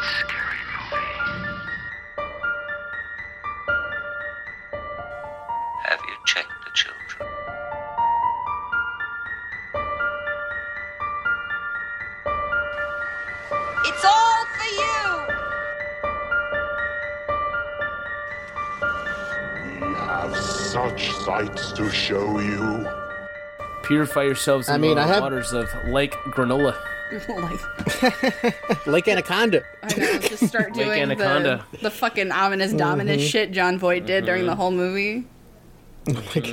scary movie. Have you checked the children? It's all for you! We have such sights to show you. Purify yourselves in the waters of Lake Granola. Lake Anaconda. I know, just start doing the fucking ominous dominus shit John Voight did during the whole movie. Take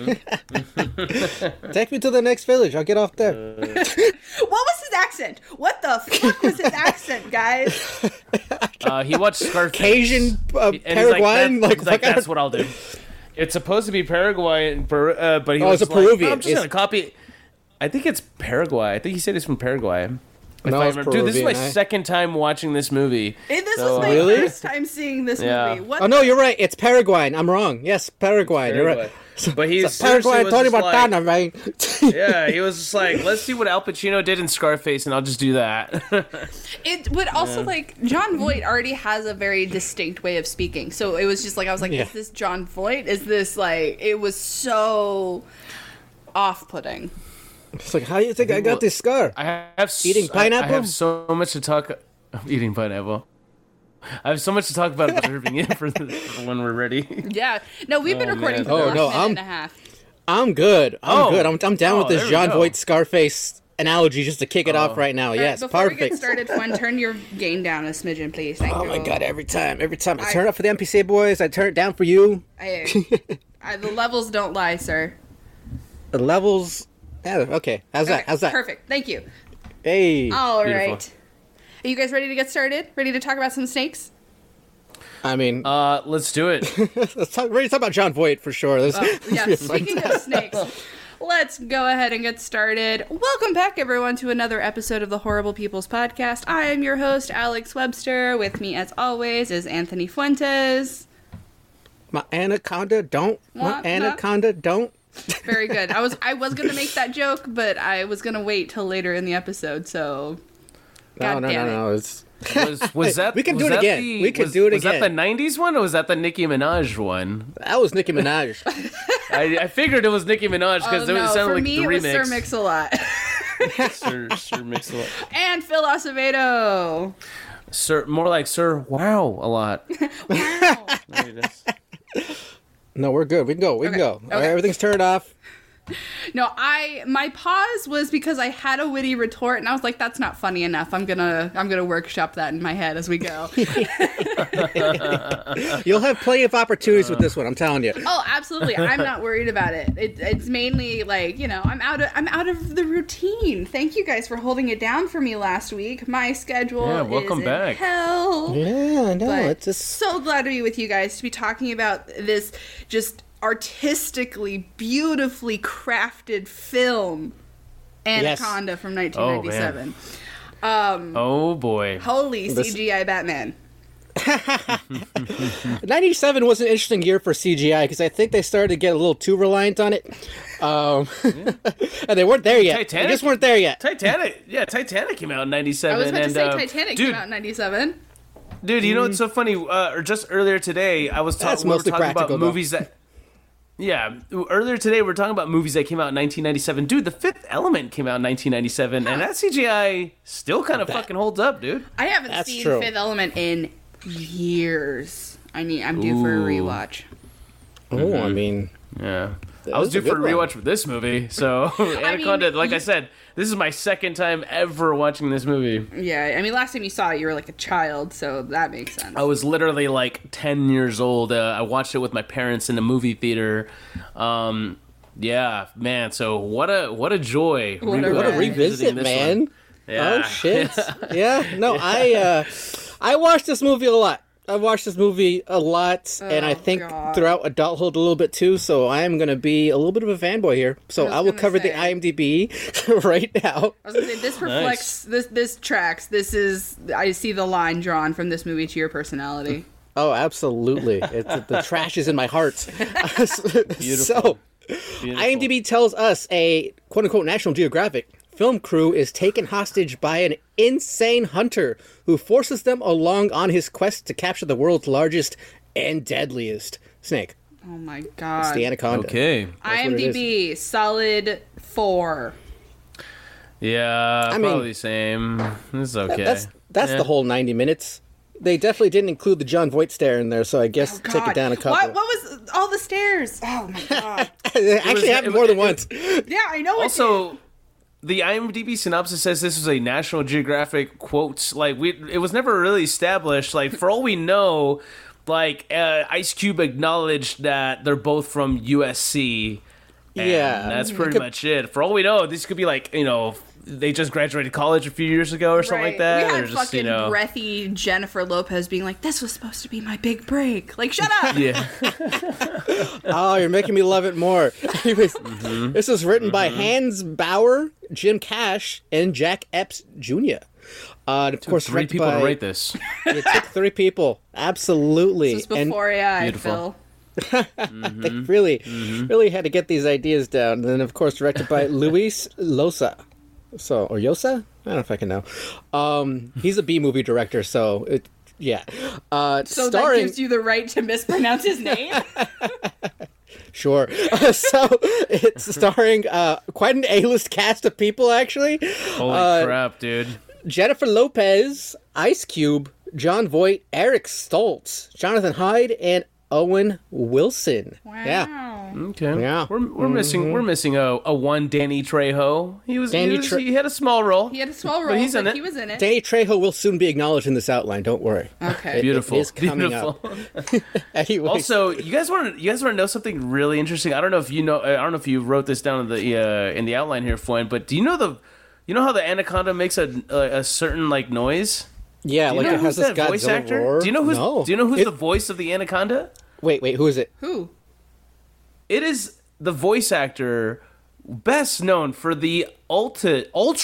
me to the next village. I'll get off there. What was his accent? What the fuck was his accent, guys? He watched Scarface. Cajun, Paraguayan? Like, that's what I'll do. It's supposed to be Paraguayan, but he was it's a Peruvian. I'm just going to copy. I think it's Paraguay. I think he said he's from Paraguay. No, it's Peruvian. Dude, this is my second time watching this movie. This was my first time seeing this movie. What no, you're right. It's Paraguayan. I'm wrong. Yes, Paraguayan. You're right. But he's Paraguay, Tony Montana, man. Yeah, he was just like, let's see what Al Pacino did in Scarface, and I'll just do that. It would also, John Voight already has a very distinct way of speaking. So it was just like, I was like, is this John Voight? Is this, it was so off-putting. It's like, how do you think I got this scar? Eating pineapple? I have so much to talk... Eating pineapple. I have so much to talk about observing it for when we're ready. Yeah. No, we've been recording for the last minute and a half. I'm good. I'm good. I'm down with this John Voight Scarface analogy just to kick it off right now. Yes, before perfect. we get started, Fun, turn your gain down a smidgen, please. Thank you. Oh my God, every time. I turn it up for the NPC boys. I turn it down for you. The levels don't lie, sir. The levels... Yeah, okay. How's that? Perfect. Thank you. Hey. All right. Are you guys ready to get started? Ready to talk about some snakes? I mean... let's do it. Ready to talk about John Voight, for sure. Speaking of snakes, let's go ahead and get started. Welcome back, everyone, to another episode of the Horrible People's Podcast. I am your host, Alex Webster. With me, as always, is Anthony Fuentes. My anaconda don't. Very good. I was going to make that joke, but I was going to wait till later in the episode, so... No. Was that... We can do it again. Was that the 90s one, or was that the Nicki Minaj one? That was Nicki Minaj. I figured it was Nicki Minaj, because it sounded like the remix. For me, it was Sir Mix-a-Lot. Sir Mix-a-Lot. And Phil Acevedo. Sir, more like Sir Wow a lot. Wow. No, we're good. We can go. Okay. All right, everything's turned off. No, my pause was because I had a witty retort, and I was like, "That's not funny enough. I'm gonna workshop that in my head as we go." You'll have plenty of opportunities with this one. I'm telling you. Oh, absolutely. I'm not worried about it. It's mainly I'm out of the routine. Thank you guys for holding it down for me last week. My schedule welcome is back. In hell. Yeah, no, but it's just so glad to be with you guys to be talking about this just artistically, beautifully crafted film, Anaconda from 1997. Oh boy. Holy CGI Batman. 97 was an interesting year for CGI because I think they started to get a little too reliant on it. And they weren't there yet. Titanic, they just weren't there yet. Titanic came out in 97. I was about to say Titanic came out in 97. Dude, you know what's so funny? Or just earlier today, we were talking about movies that... Yeah, earlier today we were talking about movies that came out in 1997. Dude, The Fifth Element came out in 1997, and that CGI still kind of fucking holds up, dude. I haven't seen Fifth Element in years. I mean, I'm due for a rewatch. Oh, I mean... Yeah. I was due for a rewatch with this movie, so Anaconda, like I said, this is my second time ever watching this movie. Yeah, I mean, last time you saw it, you were like a child, so that makes sense. I was literally like 10 years old. I watched it with my parents in a movie theater. Yeah, man, so what a joy. What a revisit, man. One. Yeah. Oh, shit. Yeah, no, I watched this movie a lot. I've watched this movie a lot, and I think throughout adulthood a little bit too, so I am going to be a little bit of a fanboy here. So I will cover the IMDb right now. I was going to say, this reflects, this tracks, I see the line drawn from this movie to your personality. Oh, absolutely. The trash is in my heart. Beautiful. So, IMDb tells us a quote-unquote National Geographic film crew is taken hostage by an insane hunter who forces them along on his quest to capture the world's largest and deadliest snake. Oh my god. It's the anaconda. Okay. IMDb, solid 4. Yeah, probably the same. This is okay. That's the whole 90 minutes. They definitely didn't include the Jon Voight stare in there, so I guess take it down a couple. What was all the stairs? Oh my god. It actually happened more than once. Yeah, I know. Also, the IMDb synopsis says this was a National Geographic quote. Like, it was never really established. Like, for all we know, like, Ice Cube acknowledged that they're both from USC. And that's pretty much it. For all we know, this could be like, they just graduated college a few years ago or something like that. We had fucking breathy Jennifer Lopez being like, this was supposed to be my big break. Like, shut up! Yeah. Oh, you're making me love it more. This is written by Hans Bauer, Jim Cash, and Jack Epps Jr. Of course, 3 people to write this. It took 3 people. Absolutely. This was before AI, beautiful. Phil. They really had to get these ideas down. And then, of course, directed by Luis Llosa. Or Yosa? I don't know if I can know. He's a B-movie director, so yeah. So that gives you the right to mispronounce his name? Sure. So it's starring quite an A-list cast of people, actually. Holy crap, dude. Jennifer Lopez, Ice Cube, Jon Voight, Eric Stoltz, Jonathan Hyde, and Owen Wilson. Wow. Yeah. Okay. Yeah. We're missing a one Danny Trejo. He had a small role. But he's in it. He was in it. Danny Trejo will soon be acknowledged in this outline. Don't worry. Okay. Beautiful. It is coming Beautiful. up. Anyways. Also, you guys want to know something really interesting? I don't know if you know. I don't know if you wrote this down in the outline here, Fuen. But do you know how the anaconda makes a certain like noise? Yeah, like it has this voice actor. roar. Do you know who's the voice of the anaconda? Wait, who is it? Who? It is the voice actor best known for the ultra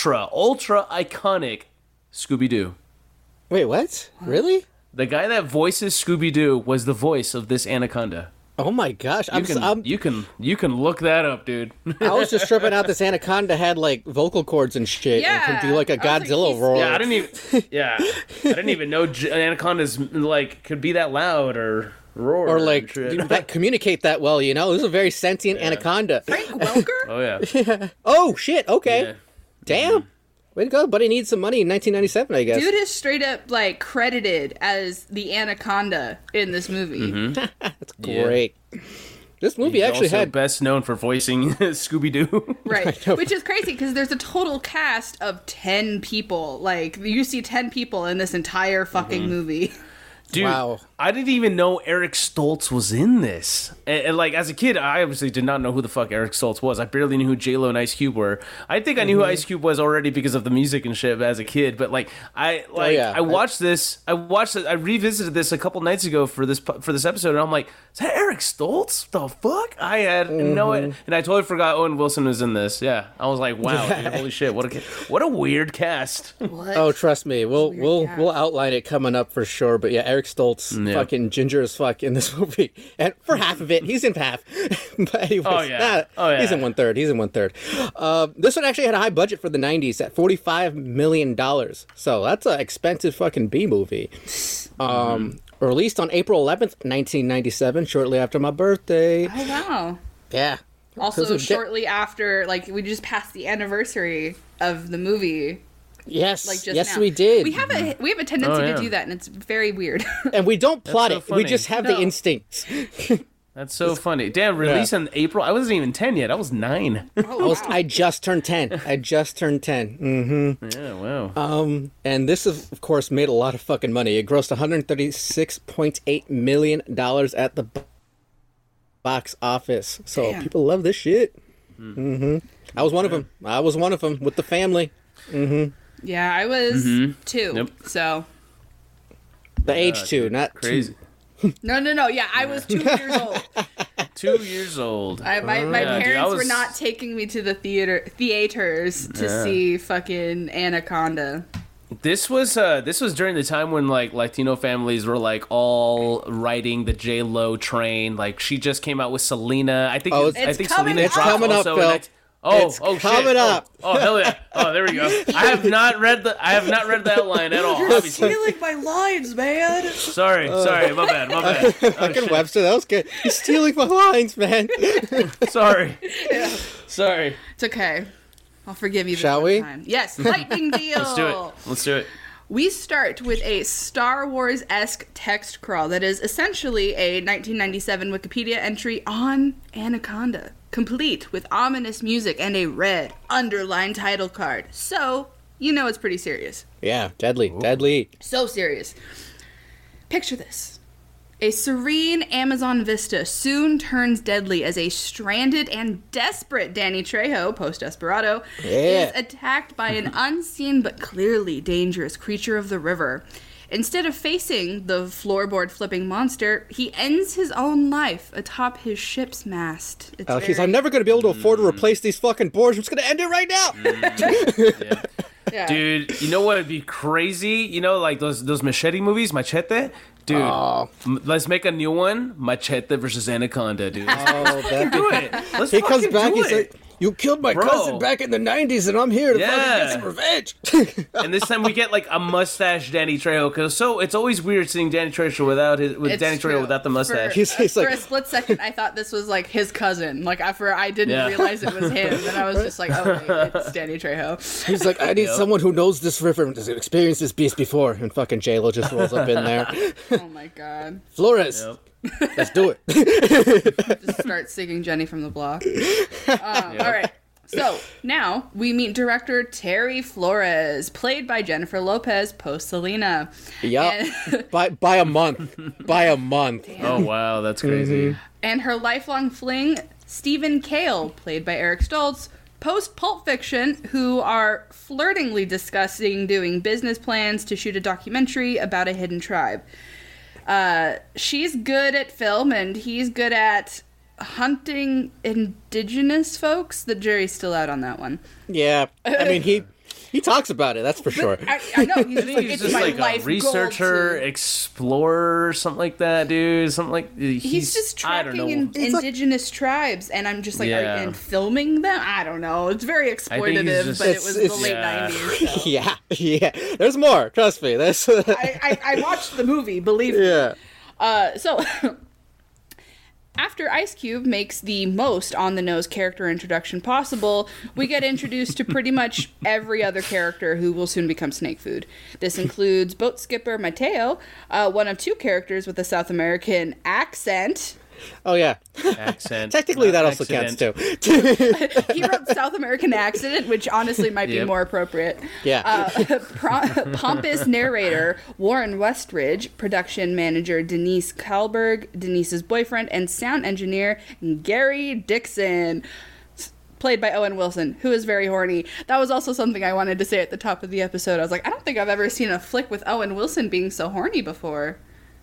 iconic Scooby-Doo. Wait, what? Really? The guy that voices Scooby-Doo was the voice of this anaconda. Oh my gosh! You can look that up, dude. I was just tripping out. This anaconda had like vocal cords and shit, and could do like a Godzilla roar. Yeah, I didn't even know anacondas like could be that loud or roar or like that communicate that well. This is a very sentient anaconda. Frank Welker? Oh yeah. Oh shit! Okay. Yeah. Damn. Way to go, buddy. Needs some money in 1997, I guess. Dude is straight up like credited as the anaconda in this movie. That's great. Yeah. This movie He's actually also had best known for voicing Scooby-Doo. Right. Which is crazy because there's a total cast of 10 people. Like you see 10 people in this entire fucking movie. Dude, wow. I didn't even know Eric Stoltz was in this. And like, as a kid, I obviously did not know who the fuck Eric Stoltz was. I barely knew who J-Lo and Ice Cube were. I think I knew who Ice Cube was already because of the music and shit as a kid. But like, I watched this. I revisited this a couple nights ago for this episode, and I'm like, is that Eric Stoltz? The fuck? I had no idea. And I totally forgot Owen Wilson was in this. Yeah, I was like, wow, dude, holy shit, what a weird cast. What? Oh, trust me, we'll outline it coming up for sure. But yeah, Eric Stoltz, fucking ginger as fuck in this movie, and for half of it, he's in half. But anyways, he's in 1/3. This one actually had a high budget for the '90s at $45 million, so that's an expensive fucking B movie. Released on April 11th, 1997, shortly after my birthday. Oh wow! Yeah. Also, shortly after, like, we just passed the anniversary of the movie. Yes, like just yes, now. we did. We have a tendency to do that, and it's very weird. And we don't plot so it; funny. we just have the instincts. That's so funny. Damn, released in April. I wasn't even 10 yet. I was 9. I just turned 10. Mm-hmm. Yeah, wow. And this, of course, made a lot of fucking money. It grossed $136.8 million at the box office. So people love this shit. Mm-hmm. I was one of them with the family. Mm-hmm. Yeah, I was 2. Yep. So the age 2, not crazy. 2. No. Yeah, I was 2 years old. 2 years old. My parents were not taking me to the theaters to see fucking Anaconda. This was during the time when like Latino families were like all riding the J-Lo train. Like she just came out with Selena. I think it's coming Selena up. dropped coming also. Up, Phil. It's coming up. Oh hell yeah! Oh, there we go. I have not read the outline at all. You're obviously. stealing my lines, man. Sorry, my bad. Fucking Webster, that was good. You're stealing my lines, man. Sorry. Yeah. Sorry. It's okay. I'll forgive you this Shall we? time. Yes, lightning deal. Let's do it. We start with a Star Wars-esque text crawl that is essentially a 1997 Wikipedia entry on Anaconda, complete with ominous music and a red underlined title card. So, you know it's pretty serious. Yeah, deadly. So serious. Picture this. A serene Amazon vista soon turns deadly as a stranded and desperate Danny Trejo, post-Desperado, is attacked by an unseen but clearly dangerous creature of the river. Instead of facing the floorboard-flipping monster, he ends his own life atop his ship's mast. I'm never going to be able to afford to replace these fucking boards. I'm just going to end it right now. Yeah. Dude, you know what would be crazy? You know, like those Machete movies, Machete? Dude, let's make a new one, Machete versus Anaconda, dude. That'd do it. Let's He comes fucking back, do he's it. like, you killed my cousin back in the 90s, and I'm here to fucking get some revenge. And this time we get like a mustache Danny Trejo, because it's always weird seeing Danny Trejo Danny Trejo without the mustache. He's For like, a split second, I thought this was like his cousin. Like I didn't realize it was him, and I was just like, oh wait, it's Danny Trejo. he's like, I need someone who knows this river and has experienced this beast before. And fucking J-Lo just rolls up in there. Oh my god. Flores, let's do it. Just start singing Jenny from the Block. All right. So now we meet director Terry Flores, played by Jennifer Lopez, post Selena. Yep. By a month. Damn. Oh wow, that's crazy. And her lifelong fling, Stephen Cale, played by Eric Stoltz, post Pulp Fiction, who are flirtingly discussing doing business plans to shoot a documentary about a hidden tribe. She's good at film, and he's good at hunting indigenous folks. The jury's still out on that one. Yeah. I mean, he talks about it, that's for sure. I know. He's just like, it's just my like life a researcher, goal to... explorer, something like that, dude. Something like He's just tracking indigenous tribes, and I'm just like, and filming them? I don't know. It's very exploitative, but it was the late 90s. So. Yeah. There's more. Trust me. I watched the movie, believe me. Yeah. So... After Ice Cube makes the most on-the-nose character introduction possible, we get introduced to pretty much every other character who will soon become snake food. This includes boat skipper Mateo, one of two characters with a South American accent. Oh, yeah. Accent. Technically, that also counts, too. He wrote South American accident, which honestly might be more appropriate. Yeah. Pompous narrator Warren Westridge, production manager Denise Kalberg, Denise's boyfriend, and sound engineer Gary Dixon, played by Owen Wilson, who is very horny. That was also something I wanted to say at the top of the episode. I was like, I don't think I've ever seen a flick with Owen Wilson being so horny before.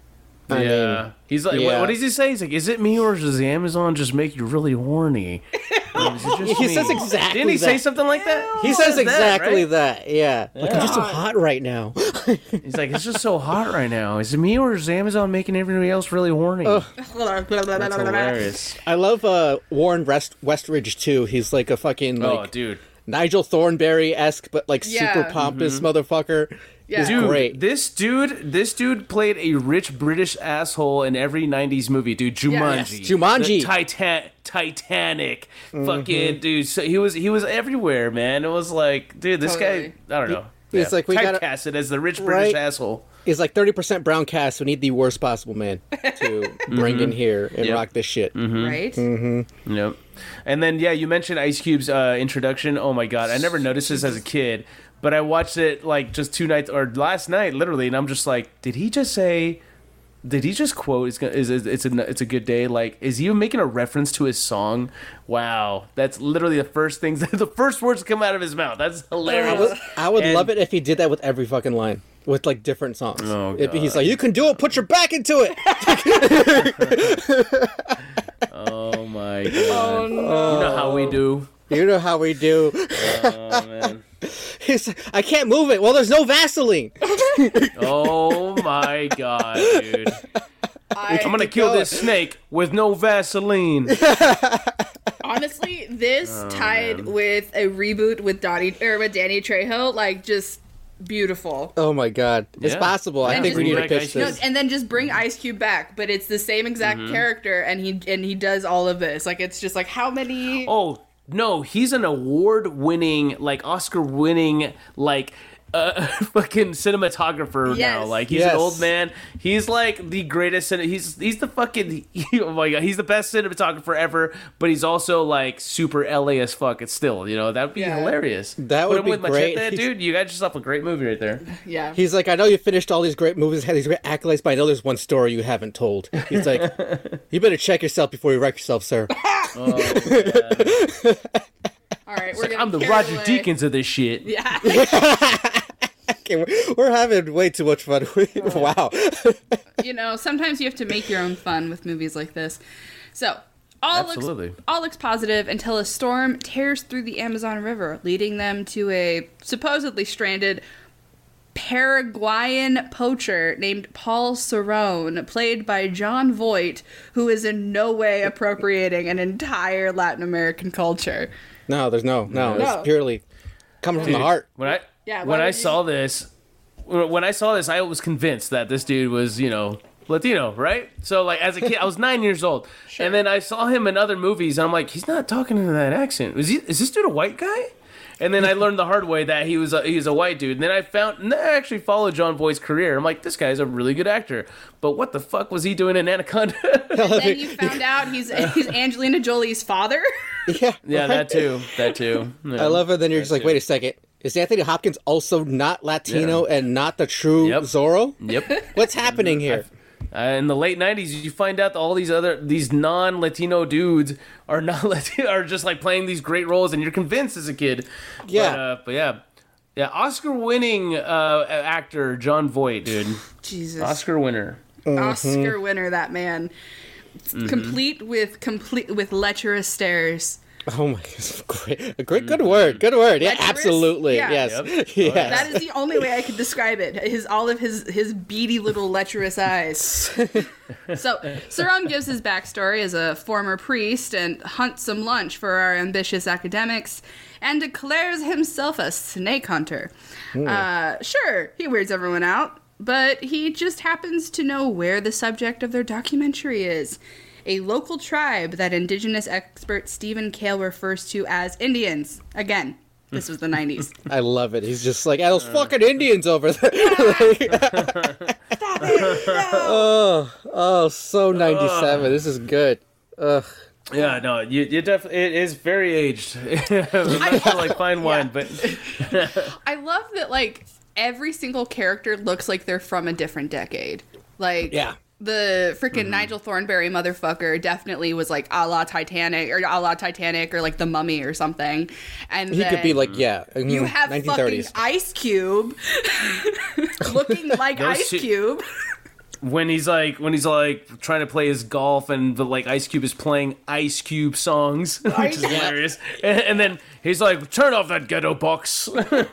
He's like, what does he say? He's like, is it me or does the Amazon just make you really horny? He says exactly Didn't he that. say something like that? He says exactly that, Yeah. Like, I'm just so hot right now. He's like, it's just so hot right now. Is it me or is Amazon making everybody else really horny? That's hilarious. I love Warren Westridge, too. He's like a fucking, dude. Nigel Thornberry-esque, but like super pompous motherfucker. Yeah. Dude, great. This dude played a rich British asshole in every 90s movie, dude. Jumanji. Yes. Jumanji. Titanic. Fucking dude. So he was everywhere, man. It was like, dude, this guy, I don't know. He's like, we got typecasted as the rich British asshole. He's like 30% brown cast. We need the worst possible man to bring in here and rock this shit. Right? Yep. And then, you mentioned Ice Cube's introduction. Oh my God. I never noticed this as a kid, but I watched it like just last night, literally, and I'm just like, did he just quote, it's a good day? Like, is he even making a reference to his song? Wow. That's literally the first words that come out of his mouth. That's hilarious. I would love it if he did that with every fucking line. With like different songs. Oh, God. He's like, you can do it, put your back into it. Oh my God. Oh no. You know how we do. You know how we do. Oh man. He's like, I can't move it. Well, there's no Vaseline. Oh my God, dude. I'm gonna kill this snake with no Vaseline. On Honestly, this tied with a reboot with Danny Trejo, like just beautiful. Oh my god, it's possible. I think we need to pitch this. And then just bring Ice Cube back, but it's the same exact character, and he does all of this. Like it's just like how many? Oh no, he's an award-winning, like Oscar-winning, like. Fucking cinematographer now. Like he's an old man. He's like the greatest. He's the fucking. Oh my god, he's the best cinematographer ever. But he's also like super LA as fuck. It's still, that'd be hilarious. That would be great, Machete, dude. You got yourself a great movie right there. Yeah. He's like, I know you finished all these great movies, had these great accolades, but I know there's one story you haven't told. He's like, you better check yourself before you wreck yourself, sir. All right, I'm the Roger Deakins of this shit. Yeah. Okay, we're having way too much fun. Wow. Sometimes you have to make your own fun with movies like this. So, all looks positive until a storm tears through the Amazon River, leading them to a supposedly stranded Paraguayan poacher named Paul Cerrone, played by Jon Voight, who is in no way appropriating an entire Latin American culture. No, there's no. It's purely coming from the heart. When I saw this, I was convinced that this dude was, Latino, right? So, like, as a kid, I was 9 years old, and then I saw him in other movies, and I'm like, he's not talking in that accent. Is this dude a white guy? And then I learned the hard way that he's a white dude. And then I actually followed Jon Voight's career. I'm like, this guy's a really good actor. But what the fuck was he doing in Anaconda? And then you found out he's Angelina Jolie's father. Yeah, that too. Yeah. I love it. Then you're just like, wait a second. Is Anthony Hopkins also not Latino and not the true Zorro? Yep. What's happening here? In the late 90s, you find out that all these non-Latino dudes are not Latino, are just like playing these great roles, and you're convinced as a kid. Yeah. But Oscar-winning actor Jon Voight, dude. Jesus. Oscar winner. Oscar winner, that man. Complete with lecherous stares. Oh my god, great, good word. Yeah, absolutely. Yeah. Yes. Yep. Yes. That is the only way I could describe it. All of his beady little lecherous eyes. So, Cerrone gives his backstory as a former priest and hunts some lunch for our ambitious academics and declares himself a snake hunter. Sure, he weirds everyone out, but he just happens to know where the subject of their documentary is. A local tribe that indigenous expert Stephen Cale refers to as Indians. Again, this was the 90s. I love it. He's just like, those fucking Indians over there. Stop it! No! Oh, so 97. This is good. Ugh. Yeah, no, you definitely, it is very aged. I'm not sure, like fine wine, but I love that, like, every single character looks like they're from a different decade. Like, the freaking Nigel Thornberry motherfucker definitely was like a la Titanic or like The Mummy or something. And he could be like, you have 1930s. fucking Ice Cube looking like Ice Cube. when he's like trying to play his golf and like Ice Cube is playing Ice Cube songs, which is hilarious. And then he's like, turn off that ghetto box.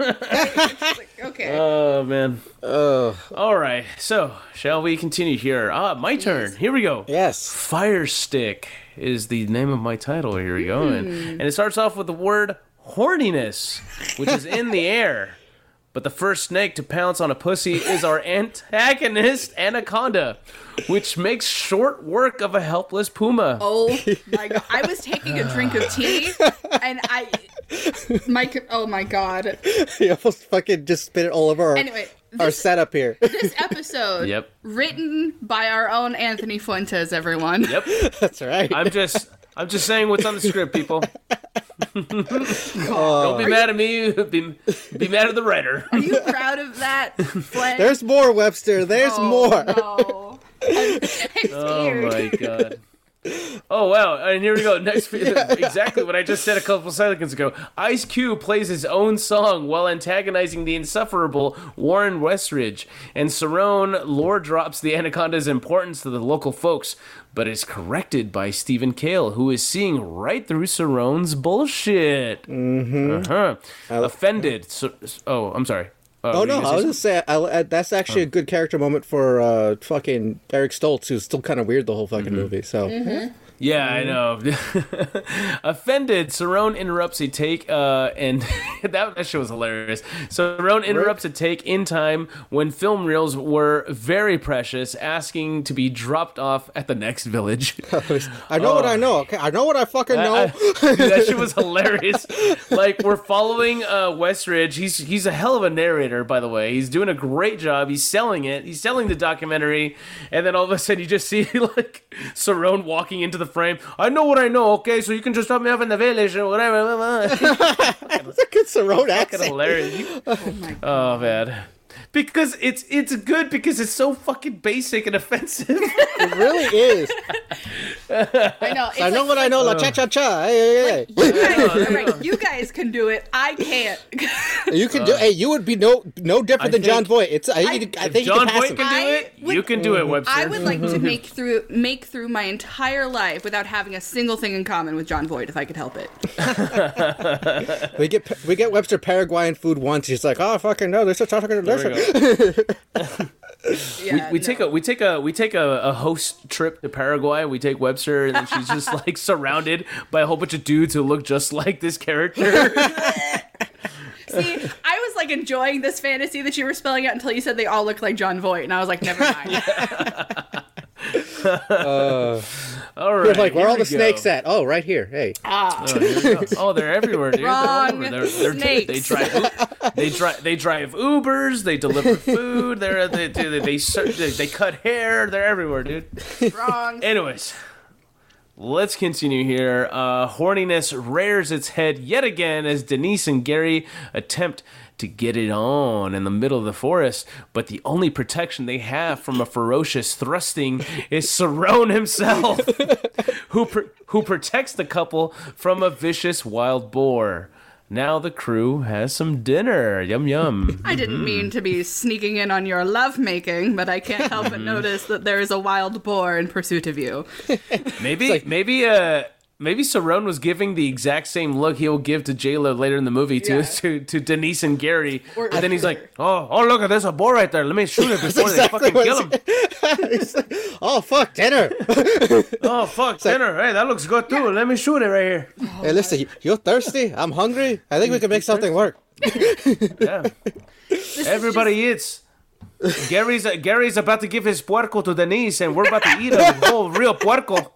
Okay. Oh man. All right. So shall we continue here? My turn. Here we go. Yes. Fire Stick is the name of my title. Here we go. And it starts off with the word horniness, which is in the air. But the first snake to pounce on a pussy is our antagonist, Anaconda, which makes short work of a helpless puma. Oh my god. I was taking a drink of tea and oh my god. You almost fucking just spit it all over our setup here. This episode, written by our own Anthony Fuentes, everyone. Yep. That's right. I'm just saying what's on the script, people. Don't be mad at me. Be mad at the writer. Are you proud of that, Flint? There's more, Webster. There's more. No. I'm scared. Oh my god. Oh wow, and here we go. Next, exactly what I just said a couple seconds ago. Ice Cube plays his own song while antagonizing the insufferable Warren Westridge, and Cerrone lore drops the Anaconda's importance to the local folks, but is corrected by Stephen Cale, who is seeing right through Cerrone's bullshit. Offended. Oh, I'm sorry. I was gonna say that's actually a good character moment for fucking Eric Stoltz, who's still kind of weird the whole fucking movie. So Yeah, I know. Offended, Cerrone interrupts a take, and that shit was hilarious. Cerrone interrupts a take in time when film reels were very precious, asking to be dropped off at the next village. I know what I know. Okay, I know what I fucking know. That shit was hilarious. Like, we're following Westridge. He's a hell of a narrator, by the way. He's doing a great job. He's selling it. He's selling the documentary, and then all of a sudden you just see like Cerrone walking into the frame. I know what I know, okay? So you can just drop me off in the village or whatever. That's a good Cerrone accent. Hilarious. Oh my god. Oh man. Because it's good because it's so fucking basic and offensive. It really is. I know. I know what I know. La cha cha cha. Hey. You guys can do it. I can't. You can do. Hey, you would be no different than John Voight. It's. I think if John Voight can do it, you can do it, Webster. I would like to make through my entire life without having a single thing in common with John Voight, if I could help it. we get Webster Paraguayan food once. He's like, oh fucking no, there's a chocolate delicious. Yeah, we take a host trip to Paraguay. We take Webster, and then she's just like surrounded by a whole bunch of dudes who look just like this character. See, I was like enjoying this fantasy that you were spelling out until you said they all look like John Voight, and I was like, never mind. All right. You're like, where are all the snakes at? Oh, right here. Hey. Oh, they're everywhere, dude. Wrong. They're snakes. They drive Ubers. They deliver food. They cut hair. They're everywhere, dude. Wrong. Anyways, let's continue here. Horniness rears its head yet again as Denise and Gary attempt to get it on in the middle of the forest, but the only protection they have from a ferocious thrusting is Cerrone himself, who protects the couple from a vicious wild boar. Now the crew has some dinner. Yum, yum. I didn't mean to be sneaking in on your lovemaking, but I can't help but notice that there is a wild boar in pursuit of you. Maybe Cerrone was giving the exact same look he'll give to J-Lo later in the movie to Denise and Gary. And then he's like, oh, look, there's a boar right there. Let me shoot it before they fucking kill him. Like, oh, fuck, dinner. Dinner. Hey, that looks good, too. Yeah. Let me shoot it right here. Hey, listen, you're thirsty? I'm hungry? I think we can make something work. Yeah. Everybody eats. Gary's about to give his puerco to Denise, and we're about to eat a whole real puerco.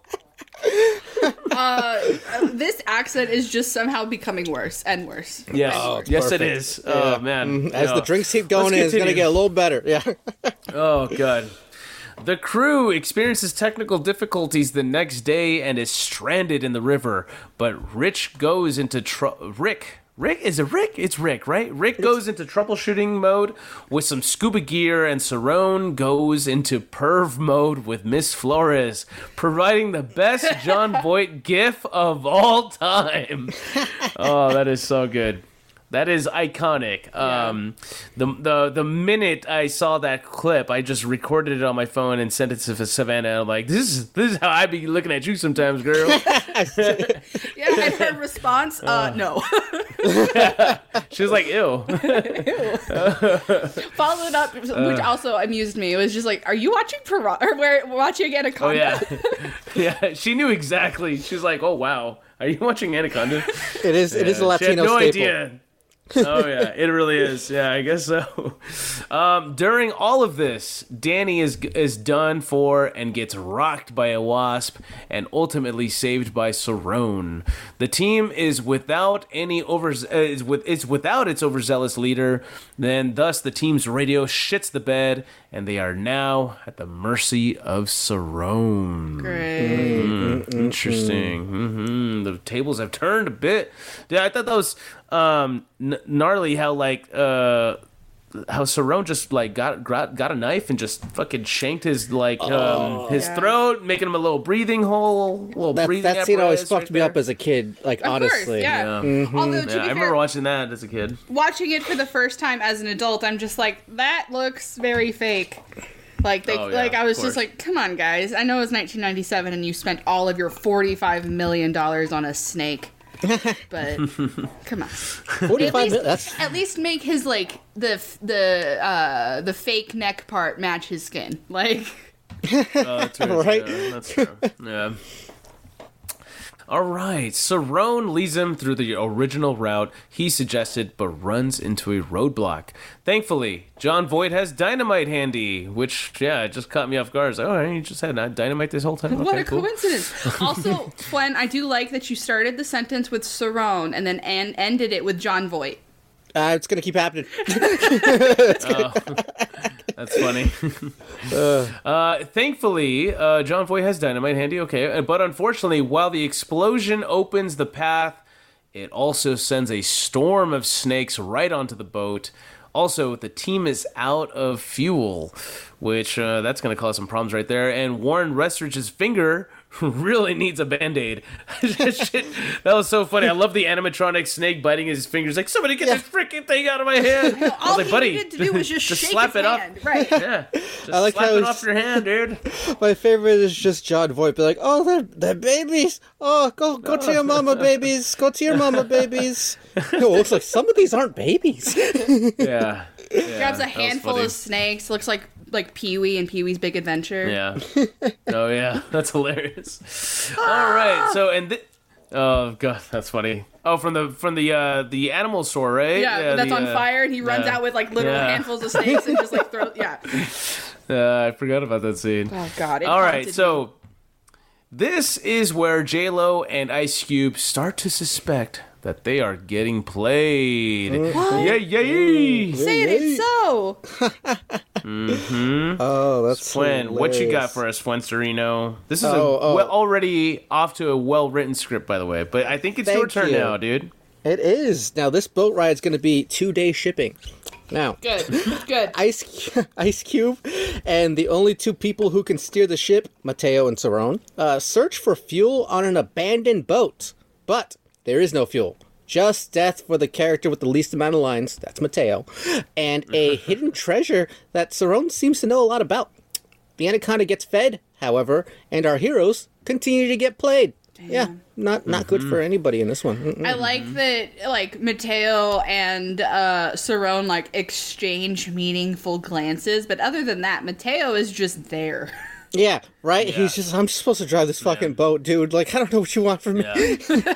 This accent is just somehow becoming worse and worse. Yes, yes, perfect. It is. Yeah. Oh man! As the drinks keep going, it's going to get a little better. Yeah. Oh god. The crew experiences technical difficulties the next day and is stranded in the river. But Rich goes into Rick. It's Rick, right? Rick goes into troubleshooting mode with some scuba gear, and Cerrone goes into perv mode with Miss Flores, providing the best John Voight gif of all time. Oh, that is so good. That is iconic. Yeah. The minute I saw that clip, I just recorded it on my phone and sent it to Savannah. I'm like, this is how I be looking at you sometimes, girl. Yeah, and her response, no. She was like, ew. Followed up, which also amused me. It was just like, are you watching watching Anaconda? Oh, yeah. Yeah, she knew exactly. She was like, oh, wow. Are you watching Anaconda? It is a Latino no staple. Idea. Oh yeah, it really is. Yeah, I guess so. During all of this, Danny is done for and gets rocked by a wasp and ultimately saved by Cerrone. The team is without its overzealous leader. Then, thus, the team's radio shits the bed, and they are now at the mercy of Cerrone. Great. Interesting. The tables have turned a bit. Yeah, I thought that was gnarly how Cerrone just like got a knife and just fucking shanked his his throat, making him a little breathing hole. That scene always fucked me up as a kid. Like, of honestly, course, yeah. Mm-hmm. Although I remember watching that as a kid. Watching it for the first time as an adult, I'm just like, that looks very fake. Like I was just like, come on, guys. I know it was 1997 and you spent all of your $45 million on a snake. But come on, 45 million. At least make his like the fake neck part match his skin. Like, that's right. Yeah, that's true. Yeah. All right, Cerrone leads him through the original route he suggested, but runs into a roadblock. Thankfully, Jon Voight has dynamite handy, which, it just caught me off guard. I was like, oh, you just had dynamite this whole time? Okay, what a cool. coincidence. Also, Gwen, I do like that you started the sentence with Cerrone and then ended it with Jon Voight. It's going to keep happening. That's funny. Thankfully, Jon Voight has dynamite handy, okay. But unfortunately, while the explosion opens the path, it also sends a storm of snakes right onto the boat. Also, the team is out of fuel, which that's going to cause some problems right there. And Warren Restridge's finger really needs a Band-Aid. Shit, that was so funny. I love the animatronic snake biting his fingers. Like, somebody get this freaking thing out of my hand. All I was like, buddy, he needed to do was just shake slap his it hand. up. Right. Yeah, just I like slap how it it's- off your hand, dude. My favorite is just Jon Voight be like, oh, they're babies. Oh, go to your mama, babies. Go to your mama, babies. No, it looks like some of these aren't babies. Yeah. Grabs a that was handful funny. of snakes. Looks like Pee-wee and Pee-wee's Big Adventure. Yeah. Oh yeah, that's hilarious. All right, so oh god, that's funny. Oh, from the animal store, right? Yeah, that's on fire, and he runs out with like literal Yeah. handfuls of snakes and just like throws. Yeah. I forgot about that scene. Oh god. All right, so this is where J-Lo and Ice Cube start to suspect that they are getting played. Yeah, yeah. Say it ain't so. Oh, that's Fwen, what you got for us, Fwen Serino? This is already off to a well-written script, by the way, but I think it's your Thank turn you. now, dude. It is. Now, this boat ride's going to be 2-day shipping. Now, Good. Ice Cube and the only two people who can steer the ship, Mateo and Cerrone, search for fuel on an abandoned boat. But there is no fuel. Just death for the character with the least amount of lines, that's Mateo, and a hidden treasure that Cerrone seems to know a lot about. The Anaconda gets fed, however, and our heroes continue to get played. Damn. Yeah, not good for anybody in this one. Mm-mm. I like that, like, Mateo and Cerrone, like, exchange meaningful glances, but other than that, Mateo is just there. Yeah, right? Yeah. He's just, I'm just supposed to drive this fucking boat, dude. Like, I don't know what you want from me. Yeah.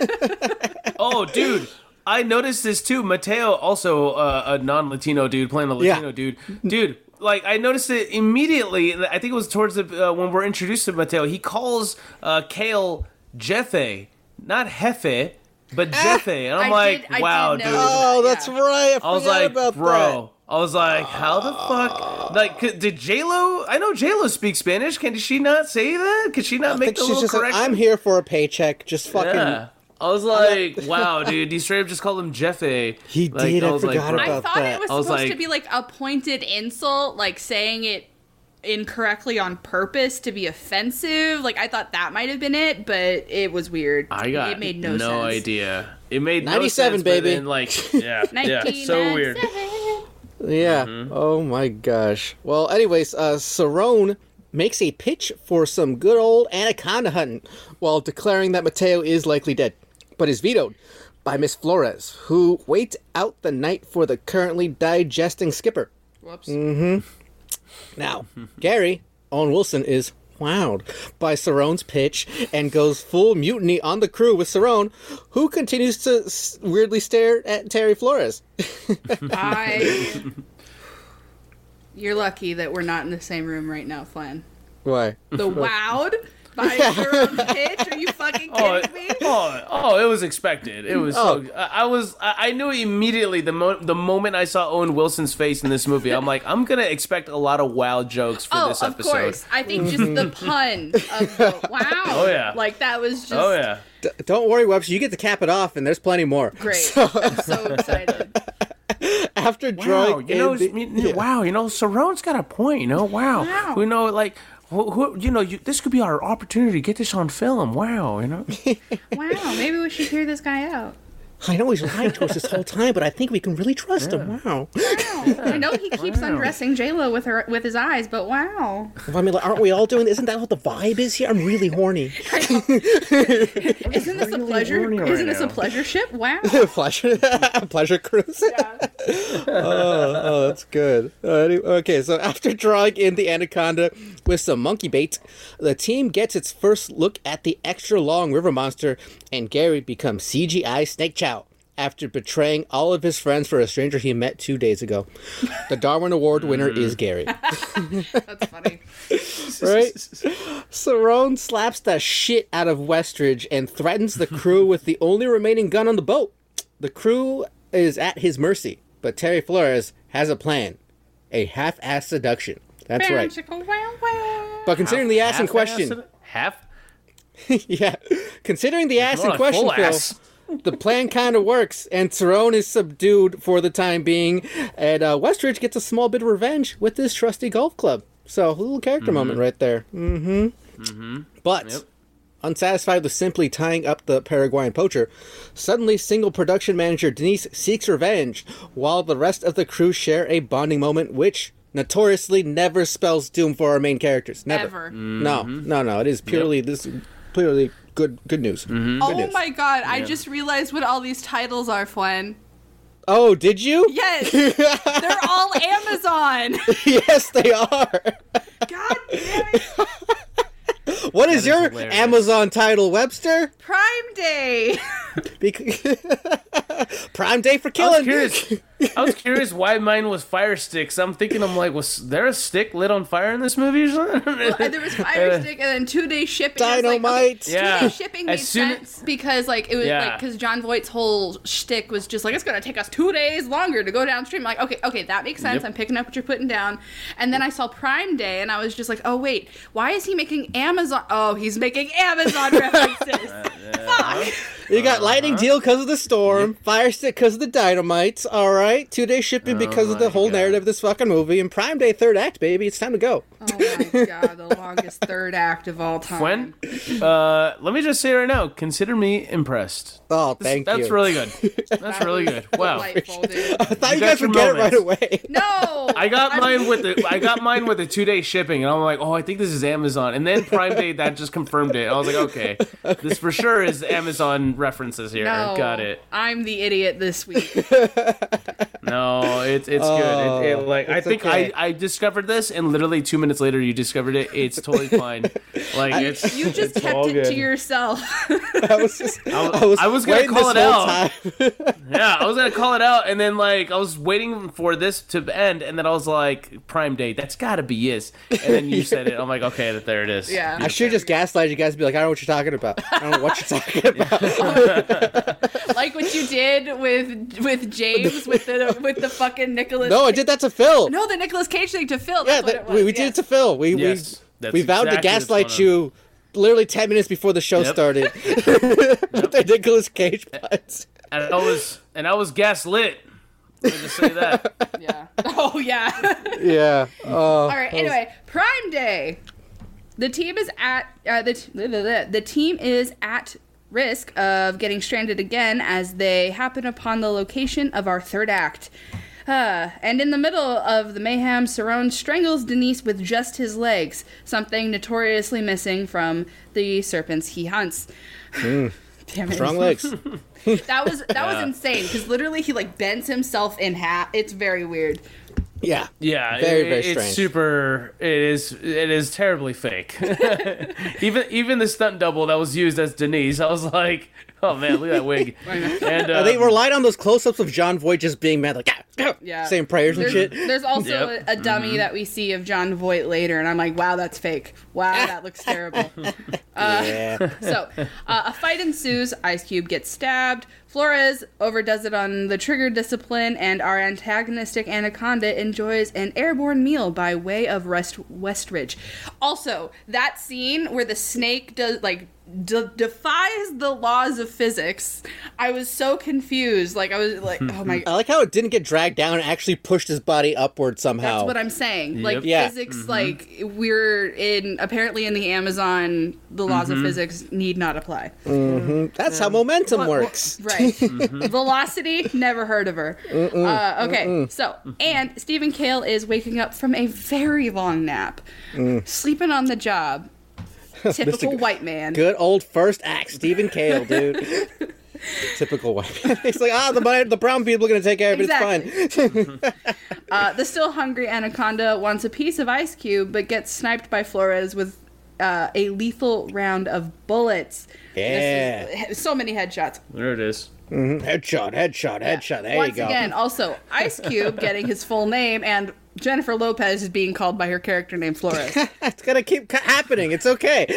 Oh, dude. I noticed this too. Mateo, also a non-Latino dude playing a Latino dude. Dude, like, I noticed it immediately. I think it was towards the when we're introduced to Mateo. He calls Kale Jefe, not Jefe, but Jefe. And I'm wow, dude. Oh, that's right. I was like, bro. I was like, how the fuck? Like, did J-Lo? I know J-Lo speaks Spanish. Can she not say that? Could she not make the little correction? Like, I'm here for a paycheck. Just fucking. Yeah. I was like, wow, dude. He straight up just called him Jefe. He like, did. I forgot about that. I thought it was supposed to be like a pointed insult, like saying it incorrectly on purpose to be offensive. Like, I thought that might have been it, but it was weird. It made no sense. No idea. It made 97, no sense, baby. Then, like, yeah, so weird. Yeah. Mm-hmm. Oh my gosh. Well, anyways, Cerrone makes a pitch for some good old anaconda hunting while declaring that Mateo is likely dead, but is vetoed by Miss Flores, who waits out the night for the currently digesting skipper. Whoops. Mm-hmm. Now, Gary, Owen Wilson, is wowed by Cerrone's pitch and goes full mutiny on the crew with Cerrone, who continues to weirdly stare at Terry Flores. You're lucky that we're not in the same room right now, Flan. Why? The wowed by Cerrone's pitch? Are you fucking kidding me? Oh, it was expected. It was. I knew immediately the moment I saw Owen Wilson's face in this movie. I'm like, I'm gonna expect a lot of wow jokes for this episode. Of course. I think just the pun of the wow. Oh yeah. Like that was just. Oh yeah. Don't worry, Webster. You get to cap it off, and there's plenty more. Great. I'm so excited. After drawing, wow, Cerrone's got a point. Wow. We know, like. This could be our opportunity to get this on film. Wow, Wow, maybe we should hear this guy out. I know he's lying to us this whole time, but I think we can really trust him. Wow. I know he keeps undressing J-Lo with his eyes, but wow. I mean, aren't we all doing? Isn't that what the vibe is here? I'm really horny. Isn't this a pleasure? Isn't this a pleasure ship? Wow. pleasure cruise. Yeah. Oh, that's good. Okay, so after drawing in the anaconda with some monkey bait, the team gets its first look at the extra long river monster, and Gary becomes CGI Snake Chow after betraying all of his friends for a stranger he met 2 days ago. The Darwin Award winner is Gary. That's funny. Right? Cerrone slaps the shit out of Westridge and threatens the crew with the only remaining gun on the boat. The crew is at his mercy, but Terry Flores has a plan. A half-ass seduction. That's right. But considering the ass in question... Yeah. Considering the ass in question, Phil, the plan kind of works, and Cerrone is subdued for the time being, and Westridge gets a small bit of revenge with his trusty golf club. So, a little character moment right there. But, unsatisfied with simply tying up the Paraguayan poacher, suddenly single production manager Denise seeks revenge, while the rest of the crew share a bonding moment, which notoriously never spells doom for our main characters. Never. Ever. No. It is purely clearly good news. Good news. My god, I just realized what all these titles are, Flen. Oh, did you? Yes! They're all Amazon! Yes, they are. God damn it! What is your hilarious Amazon title, Webster? Prime Day! Prime Day for killing. I was curious why mine was fire sticks. I'm like, was there a stick lit on fire in this movie or something? Well, there was fire stick and then 2-day shipping. Dynamite. Like, okay, 2-day shipping made sense because it was because John Voight's whole shtick was just like, it's going to take us 2 days longer to go downstream. I'm like, okay, that makes sense. I'm picking up what you're putting down. And then I saw Prime Day and I was just like, oh wait, why is he making Amazon? Oh, he's making Amazon references. Fuck. You got lightning deal because of the storm, fire stick because of the dynamites, alright? 2-day shipping because of the whole narrative of this fucking movie, and Prime Day third act, baby. It's time to go. Oh my god, the longest third act of all time. Let me just say right now, consider me impressed. Oh, thank you. That's really good. That's really good. Wow. Delightful, dude. I thought you guys would get it right away. No! I got mine with the 2-day shipping, and I'm like, oh, I think this is Amazon. And then Prime Day, that just confirmed it. I was like, okay, this for sure is Amazon references here. No, got it. I'm the idiot this week. No, it's good. I think I discovered this, and literally 2 minutes later, you discovered it. It's totally fine. You just kept it to yourself. I was gonna call it out. Yeah, I was gonna call it out, and then I was waiting for this to end, and then I was like, Prime Day, that's gotta be yes. And then you said it. I'm like, okay, there it is. Yeah. I should just gaslight you guys and be like, I don't know what you're talking about. I don't know what you're talking about. Like what you did with James with the fucking Nicolas. No, I did that to Phil. No, the Nicolas Cage thing to Phil. Yeah, we did it to Phil. We vowed to gaslight you literally 10 minutes before the show started. With the Nicolas Cage puns. And I was gaslit. Let me just say that. Yeah. Oh yeah. Yeah. All right. Anyway, Prime Day. The team is at the team is at risk of getting stranded again as they happen upon the location of our third act. And in the middle of the mayhem, Cerrone strangles Denise with just his legs, something notoriously missing from the serpents he hunts. Damn it. Strong legs. That was insane because literally he bends himself in half. It's very weird. Yeah. Yeah. Very it's strange. super. It is terribly fake. even the stunt double that was used as Denise, I was like, oh man, look at that wig. And they relied on those close-ups of John Voight just being mad, saying prayers and shit. There's also a dummy that we see of John Voight later, and I'm like, wow, that's fake. Wow, that looks terrible. So, a fight ensues. Ice Cube gets stabbed. Flores overdoes it on the trigger discipline, and our antagonistic Anaconda enjoys an airborne meal by way of Westridge. Also, that scene where the snake does defies the laws of physics. I was so confused. Like, I was like, oh my... I like how it didn't get dragged down and actually pushed his body upward somehow. That's what I'm saying. Yep. Like, physics, like, apparently in the Amazon, the laws of physics need not apply. That's how momentum works. Right. Velocity, never heard of her. Okay, so, and Stephen Cale is waking up from a very long nap, sleeping on the job. Typical white man. Good old first act, Stephen Cale, dude. Typical white man. He's like, the brown people are going to take care of it. Exactly. It's fine. The still hungry Anaconda wants a piece of Ice Cube, but gets sniped by Flores with a lethal round of bullets. Yeah. So many headshots. There it is. Headshot. There you go. Once again, also, Ice Cube getting his full name, and Jennifer Lopez is being called by her character named Flores. It's gonna keep happening. It's okay.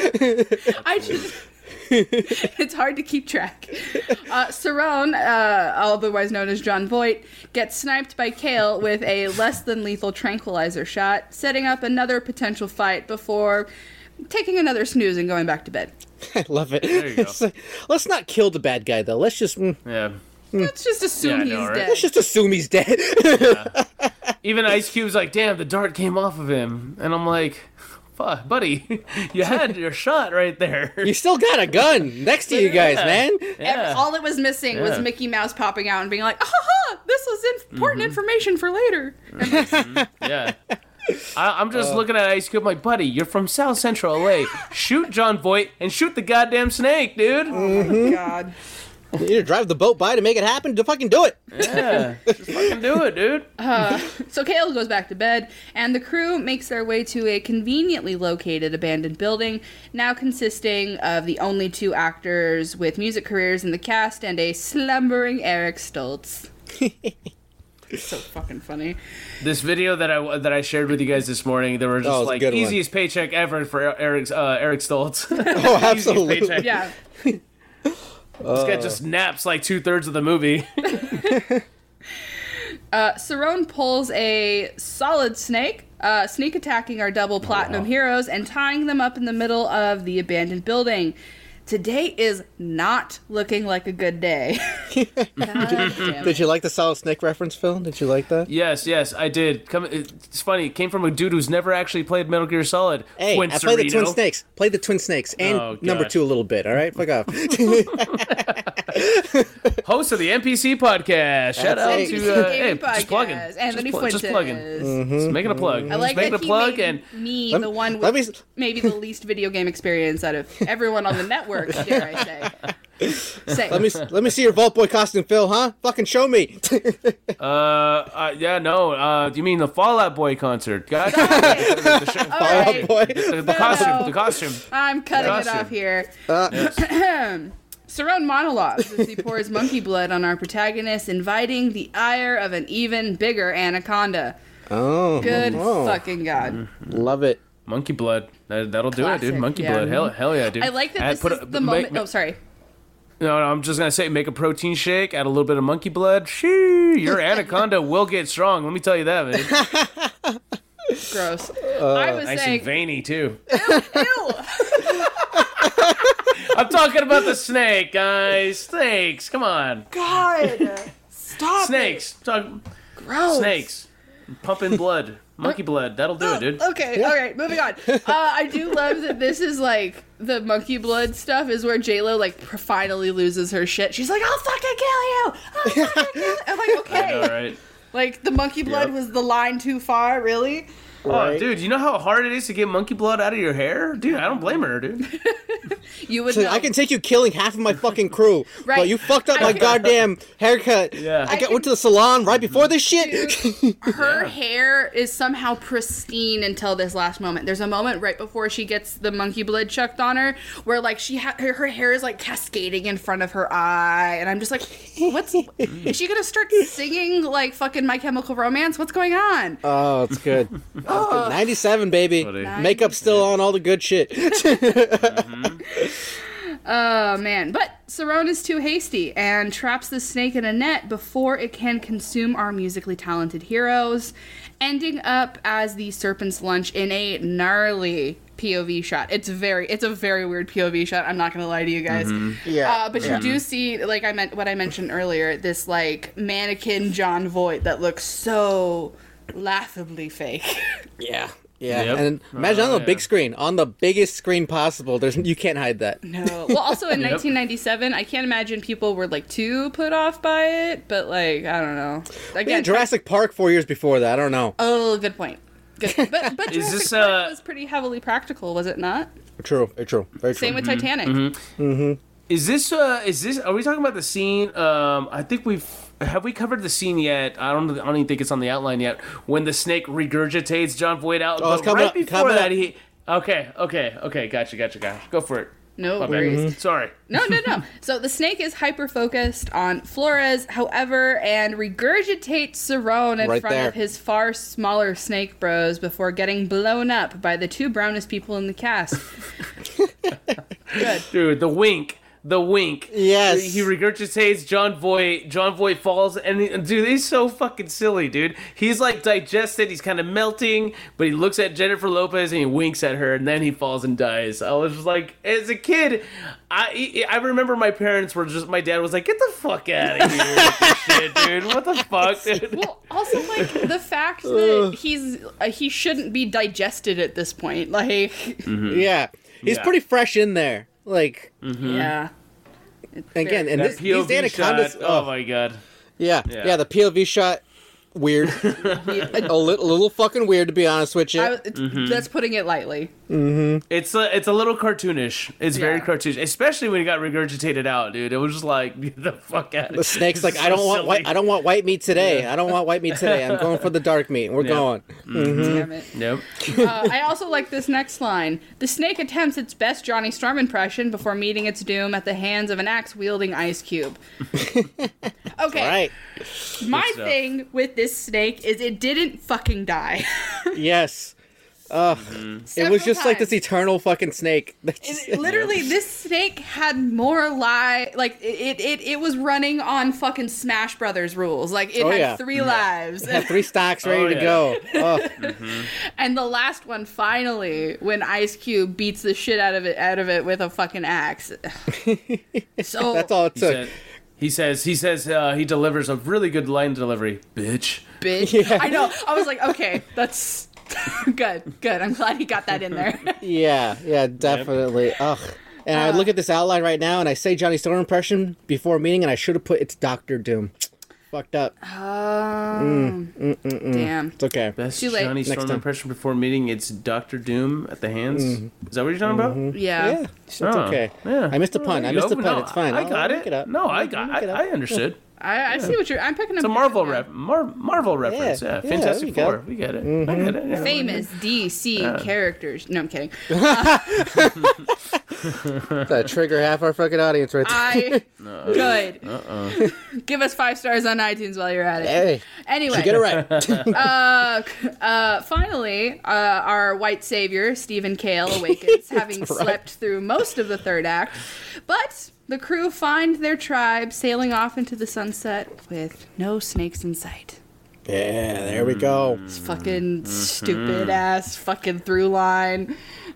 It's hard to keep track. Cerrone, otherwise known as John Voight, gets sniped by Cale with a less than lethal tranquilizer shot, setting up another potential fight before taking another snooze and going back to bed. I love it. There you go. Let's not kill the bad guy, though. Let's just... Let's just assume he's right? dead. Let's just assume he's dead. Even Ice Cube's like, damn, the dart came off of him. And I'm like, fuck, buddy, you had your shot right there. You still got a gun next to you guys, man. Yeah. All it was missing was Mickey Mouse popping out and being like, this was important information for later. Yeah. I'm just looking at Ice Cube like, buddy, you're from South Central LA. Shoot John Voight and shoot the goddamn snake, dude. Oh my god. You need to drive the boat by to make it happen. To fucking do it. Yeah, just fucking do it, dude. So Cale goes back to bed, and the crew makes their way to a conveniently located abandoned building, now consisting of the only 2 actors with music careers in the cast and a slumbering Eric Stoltz. So fucking funny. This video that I shared with you guys this morning, they were just like easiest paycheck ever for Eric Stoltz. Oh, absolutely. Paycheck. Yeah. This guy just naps like 2/3 of the movie. Cerrone pulls a solid snake, sneak attacking our double platinum heroes and tying them up in the middle of the abandoned building. Today is not looking like a good day. Did you like the Solid Snake reference, Phil? Did you like that? Yes, I did. It's funny. It came from a dude who's never actually played Metal Gear Solid. Hey, I played the Twin Snakes. Played the Twin Snakes and number 2 a little bit. All right, fuck off. Host of the NPC podcast. Shout out to just plugging. Anthony Fuentes. Just plugging. Just making a plug. I like just that he plug made and me the one with maybe the least video game experience out of everyone on the network. Dare I say? Let me see your Vault Boy costume, Phil. Huh? Fucking show me. Yeah, no. You mean the Fall Out Boy concert? Gotcha. Fallout Boy. The costume. I'm cutting it off here. Cerrone monologues as he pours monkey blood on our protagonist, inviting the ire of an even bigger anaconda. Oh, good fucking god! Love it. Monkey blood. That'll do Classic, it, dude. Monkey yeah. blood. Hell yeah, dude. I like that this is the moment. Oh, sorry. No, I'm just gonna say, make a protein shake, add a little bit of monkey blood. Shoo, your anaconda will get strong. Let me tell you that, man. Gross. I was Nice saying, and veiny too. ew. I'm talking about the snake, guys. Snakes, come on. God, stop. Snakes. Gross. Snakes. Pumping blood. Monkey blood. That'll do it, dude. Okay, all right, moving on. I do love that this is like the monkey blood stuff is where J-Lo like finally loses her shit. She's like, I'll fucking kill you. I'll fucking kill you. I'm like, okay. I know, right? Like the monkey blood was the line too far, really? Right. Oh, dude, you know how hard it is to get monkey blood out of your hair? Dude, I don't blame her, dude. You would So know. I can take you killing half of my fucking crew, Right. but you fucked up my goddamn haircut. Yeah. Went to the salon right before this shit. Her hair is somehow pristine until this last moment. There's a moment right before she gets the monkey blood chucked on her where like her hair is like cascading in front of her eye, and I'm just like, is she gonna start singing like fucking My Chemical Romance? What's going on? Oh, it's good. 97, baby. Funny. Makeup still on, all the good shit. Oh man, but Cerrone is too hasty and traps the snake in a net before it can consume our musically talented heroes, ending up as the serpent's lunch in a gnarly POV shot. It's a very weird POV shot. I'm not gonna lie to you guys. Yeah. But you do see, like what I mentioned earlier, this like mannequin Jon Voight that looks so laughably fake. Yeah. Yep. And imagine on the big screen, on the biggest screen possible. You can't hide that. No. Well, also in 1997, I can't imagine people were like too put off by it, but like I don't know. Again, Jurassic Park 4 years before that. I don't know. Oh, good point. But Jurassic Park was pretty heavily practical, was it not? True. Very true. Same with Titanic. Is this? Are we talking about the scene? I think have we covered the scene yet? I don't even think it's on the outline yet. When the snake regurgitates Jon Voight out, but right before that, he. Okay, gotcha. Go for it. No worries. Sorry. No. So the snake is hyper-focused on Flores, however, and regurgitates Cerrone in front of his far smaller snake bros before getting blown up by the two brownest people in the cast. Good. Dude, the wink. Yes. He regurgitates Jon Voight. Jon Voight falls, and dude, he's so fucking silly, dude. He's like digested. He's kind of melting, but he looks at Jennifer Lopez and he winks at her, and then he falls and dies. I was just like, as a kid, I remember my parents were just. My dad was like, "Get the fuck out of here with this shit, dude. What the fuck, dude?" Well, also like the fact that he shouldn't be digested at this point, like. Yeah, he's pretty fresh in there. Like, yeah. Again, and these anacondas. Shot, oh my god. Yeah. The POV shot, weird. a little fucking weird, to be honest with you. That's putting it lightly. It's a little cartoonish. It's very cartoonish, especially when it got regurgitated out, dude. It was just like, get the fuck out of here. The snake's like, I don't want white meat today. I don't want white meat today. I'm going for the dark meat. We're going. Damn it. Nope. I also like this next line. The snake attempts its best Johnny Storm impression before meeting its doom at the hands of an axe-wielding Ice Cube. Okay. Right. My thing with this snake is it didn't fucking die. Yes. It was just like this eternal fucking snake. Literally, this snake had more like it was running on fucking Smash Brothers rules. Like it had 3 lives, 3 stocks ready to go. And the last one, finally, when Ice Cube beats the shit out of it with a fucking axe. So that's all it took. He says he delivers a really good line delivery, bitch. Yeah. I know. I was like, okay, that's. Good. I'm glad he got that in there. Yeah, definitely. Ugh. And I look at this outline right now, and I say Johnny Storm impression before meeting, and I should have put it's Dr. Doom. Fucked up. Damn. It's okay. Best Johnny Storm impression before meeting, it's Dr. Doom at the hands. Is that what you're talking about? Yeah. It's okay. Yeah. I missed a pun. It's fine. I got it. I understood. I see what I'm picking up. It's a Marvel Marvel reference. Yeah. Fantastic Four. We get it. I get it. Yeah. Famous DC characters. No, I'm kidding. That trigger half our fucking audience right there. Good. Give us 5 stars on iTunes while you're at it. Hey. Anyway. You get it right. Finally, our white savior, Stephen Cale, awakens, having slept through most of the 3rd act. But the crew find their tribe sailing off into the sunset with no snakes in sight. Yeah, there we go. It's fucking stupid ass fucking through line.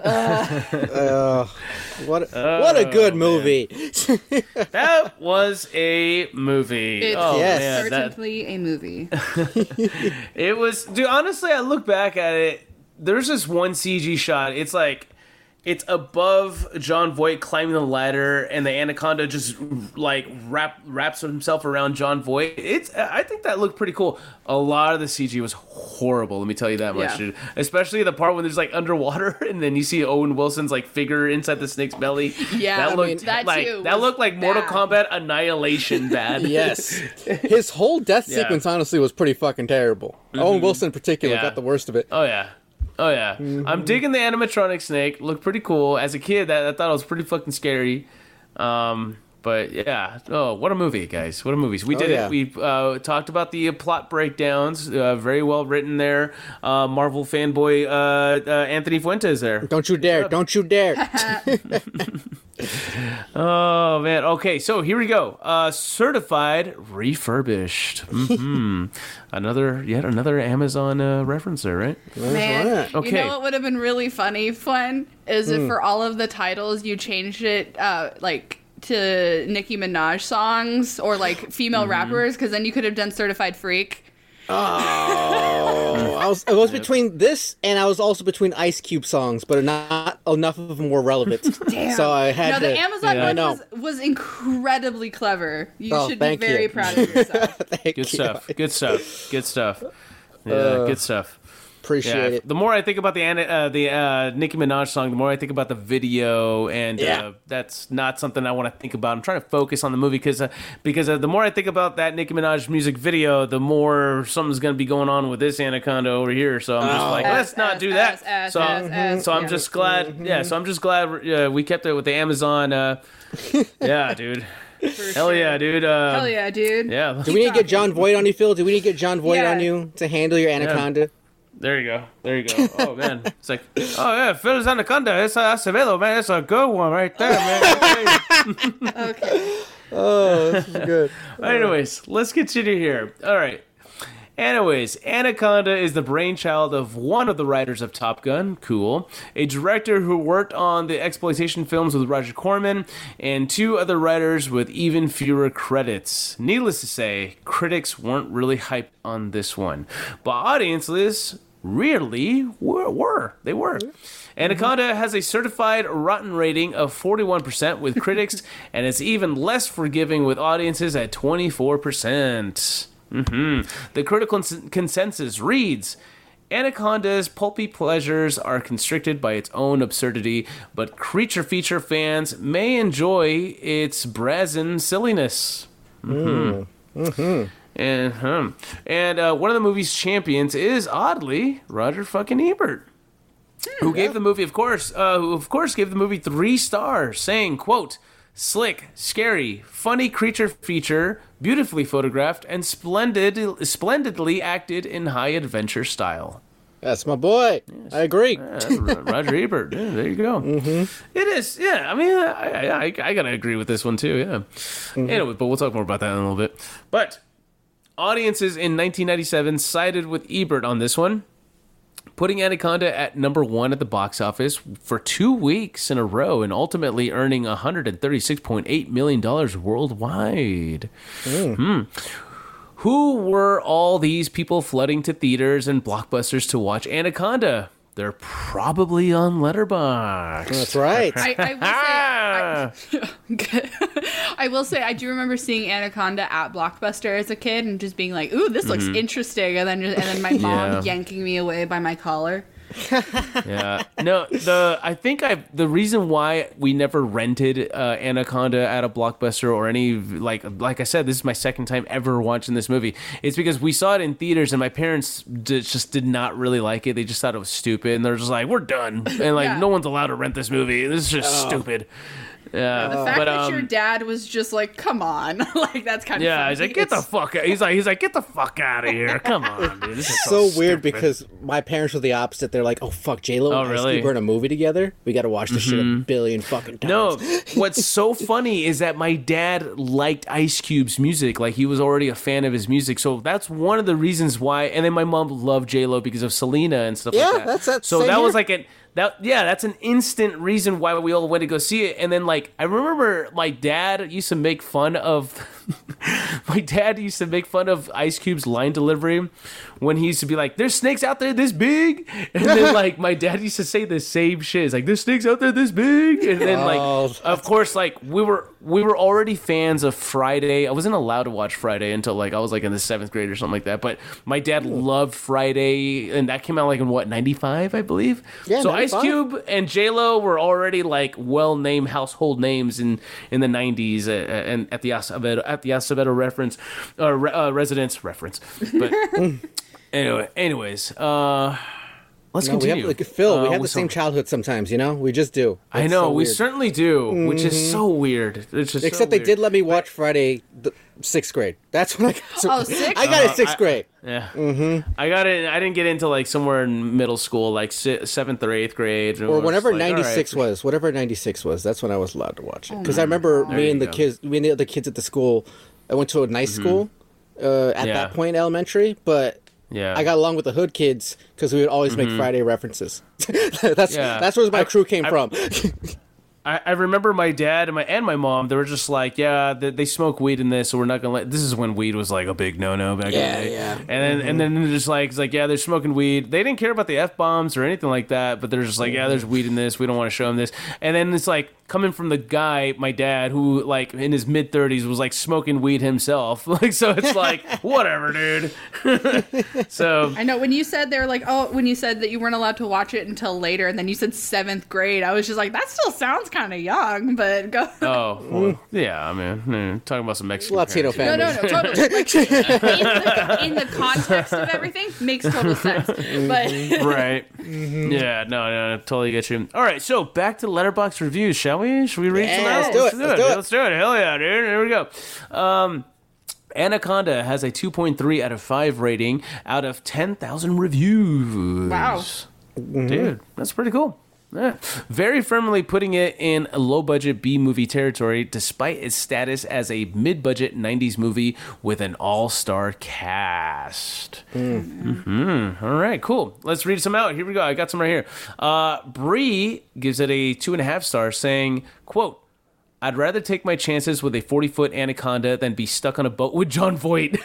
What a good movie. That was a movie. It's certainly a movie. It was, dude, honestly, I look back at it, there's this one CG shot. It's like, it's above Jon Voight climbing the ladder, and the anaconda just like wraps himself around Jon Voight. I think that looked pretty cool. A lot of the CG was horrible. Let me tell you that much, dude. Especially the part when there's like underwater, and then you see Owen Wilson's like figure inside the snake's belly. Yeah, that looked like Mortal Kombat Annihilation bad. Yes, his whole death sequence honestly was pretty fucking terrible. Owen Wilson in particular got the worst of it. Oh yeah. I'm digging the animatronic snake. Looked pretty cool. As a kid, I thought it was pretty fucking scary. But yeah. Oh, what a movie, guys. What a movie. We did it. We talked about the plot breakdowns. Very well written there. Marvel fanboy Anthony Fuentes there. Don't you dare. Don't you dare. Oh man. Okay, so here we go. Certified refurbished. Mm-hmm. Yet another Amazon reference there, right? Man, right. you know what would have been really funny, fun, is if for all of the titles you changed it, like, to Nicki Minaj songs or, like, female rappers, because then you could have done Certified Freak. Oh, I was between this and I was also between Ice Cube songs, but not enough of them were relevant. Damn. So I had the to. Amazon one was incredibly clever. You should be very proud of yourself. Good stuff. Good stuff. Yeah, good stuff. Appreciate it. The more I think about the Nicki Minaj song, the more I think about the video, and that's not something I want to think about. I'm trying to focus on the movie because the more I think about that Nicki Minaj music video, the more something's going to be going on with this Anaconda over here. So I'm just like, let's not do that. So I'm just glad. Yeah, so I'm just glad we kept it with the Amazon. Yeah, dude. Hell yeah, dude. Hell yeah, dude. Yeah. Do we need to get John Voight on you, Phil? Do we need to get John Voight on you to handle your Anaconda? Yeah. There you go. Oh, man. It's like, oh, yeah, Phil's Anaconda. It's Acevedo, man. It's a good one right there, man. Okay. Oh, this is good. Anyways, let's continue here. All right. Anyways, Anaconda is the brainchild of one of the writers of Top Gun, cool, a director who worked on the exploitation films with Roger Corman, and two other writers with even fewer credits. Needless to say, critics weren't really hyped on this one, but audiences really were. They were. Anaconda has a certified rotten rating of 41% with critics, and it's even less forgiving with audiences at 24%. The critical consensus reads, Anaconda's pulpy pleasures are constricted by its own absurdity, but creature feature fans may enjoy its brazen silliness. And one of the movie's champions is, oddly, Roger fucking Ebert, who gave the movie, of course, gave the movie 3 stars, saying, quote, slick, scary, funny creature feature, beautifully photographed, and splendidly acted in high adventure style. That's my boy. Yes. I agree. Roger Ebert. Yeah, there you go. It is. Yeah. I mean, I gotta agree with this one too. Yeah. Anyway, but we'll talk more about that in a little bit. But audiences in 1997 sided with Ebert on this one, putting Anaconda at number 1 at the box office for 2 weeks in a row and ultimately earning $136.8 million worldwide. Who were all these people flooding to theaters and Blockbusters to watch Anaconda? They're probably on Letterboxd. That's right. I will say, I do remember seeing Anaconda at Blockbuster as a kid and just being like, ooh, this looks interesting. And then my mom yanking me away by my collar. Yeah. No, the reason why we never rented Anaconda at a Blockbuster or any, like I said, this is my second time ever watching this movie. It's because we saw it in theaters and my parents just did not really like it. They just thought it was stupid and they're just like, we're done. And no one's allowed to rent this movie. This is just stupid. Yeah, the fact that your dad was just like, "Come on," like that's kind of funny. He's like, "Get the fuck out!" He's like, "Get the fuck out of here! Come on, dude." This is so weird because my parents were the opposite. They're like, "Oh fuck, J-Lo and Ice Cube are in a movie together. We got to watch this shit a billion fucking times." No, what's so funny is that my dad liked Ice Cube's music. Like he was already a fan of his music, so that's one of the reasons why. And then my mom loved J-Lo because of Selena and stuff like that. Yeah, that's that. So that was like that's an instant reason why we all went to go see it. And then I remember my dad used to make fun of Ice Cube's line delivery when he used to be like, "There's snakes out there this big," and then my dad used to say the same shit. It's like, "There's snakes out there this big," and then of course we were already fans of Friday. I wasn't allowed to watch Friday until I was in the 7th grade or something like that. But my dad loved Friday, and that came out in 95, I believe. Yeah, so 95? Ice Cube and J-Lo were already well-named household names in the 90s and at the Acevedo reference residence reference. But anyways, Let's continue. Phil, we have the same childhood sometimes, you know? We just do. I know, we certainly do, which is so weird. Except they did let me watch Friday, the 6th grade. That's when I got I got it 6th grade. Yeah. I got it. I didn't get into like somewhere in middle school, like 7th or 8th grade. Or whenever 96 was. Whatever 96 was, that's when I was allowed to watch it. Because I remember me and the other kids at the school, I went to a nice school at that point in elementary, but... Yeah, I got along with the hood kids because we would always make Friday references. That's where my crew came from. I remember my dad and my mom, they were just like, yeah, they smoke weed in this, so we're not going to let... This is when weed was like a big no-no back in the day. Yeah. And then they're just like, it's like, yeah, they're smoking weed. They didn't care about the F-bombs or anything like that, but they're just like, yeah, there's weed in this. We don't want to show them this. And then it's like, coming from the guy, my dad, who like in his mid-30s was like smoking weed himself. Like, so it's like, whatever, dude. So I know when you said they're like, when you said that you weren't allowed to watch it until later, and then you said 7th grade, I was just like, that still sounds kind of young, but go. Oh, well, yeah, I mean, talking about some Mexican Latino family. No, totally. Like, in the context of everything, makes total sense. But right. Yeah, no, totally get you. All right, so back to Letterboxd reviews, shall we? Should we read some out? Let's do it. Hell yeah, dude. Here we go. Anaconda has a 2.3 out of 5 rating out of 10,000 reviews. Wow. Dude, that's pretty cool. Yeah. Very firmly putting it in a low-budget B-movie territory, despite its status as a mid-budget 90s movie with an all-star cast. All right, cool. Let's read some out. Here we go. I got some right here. Bree gives it a 2.5 stars, saying, quote, I'd rather take my chances with a 40-foot anaconda than be stuck on a boat with Jon Voight.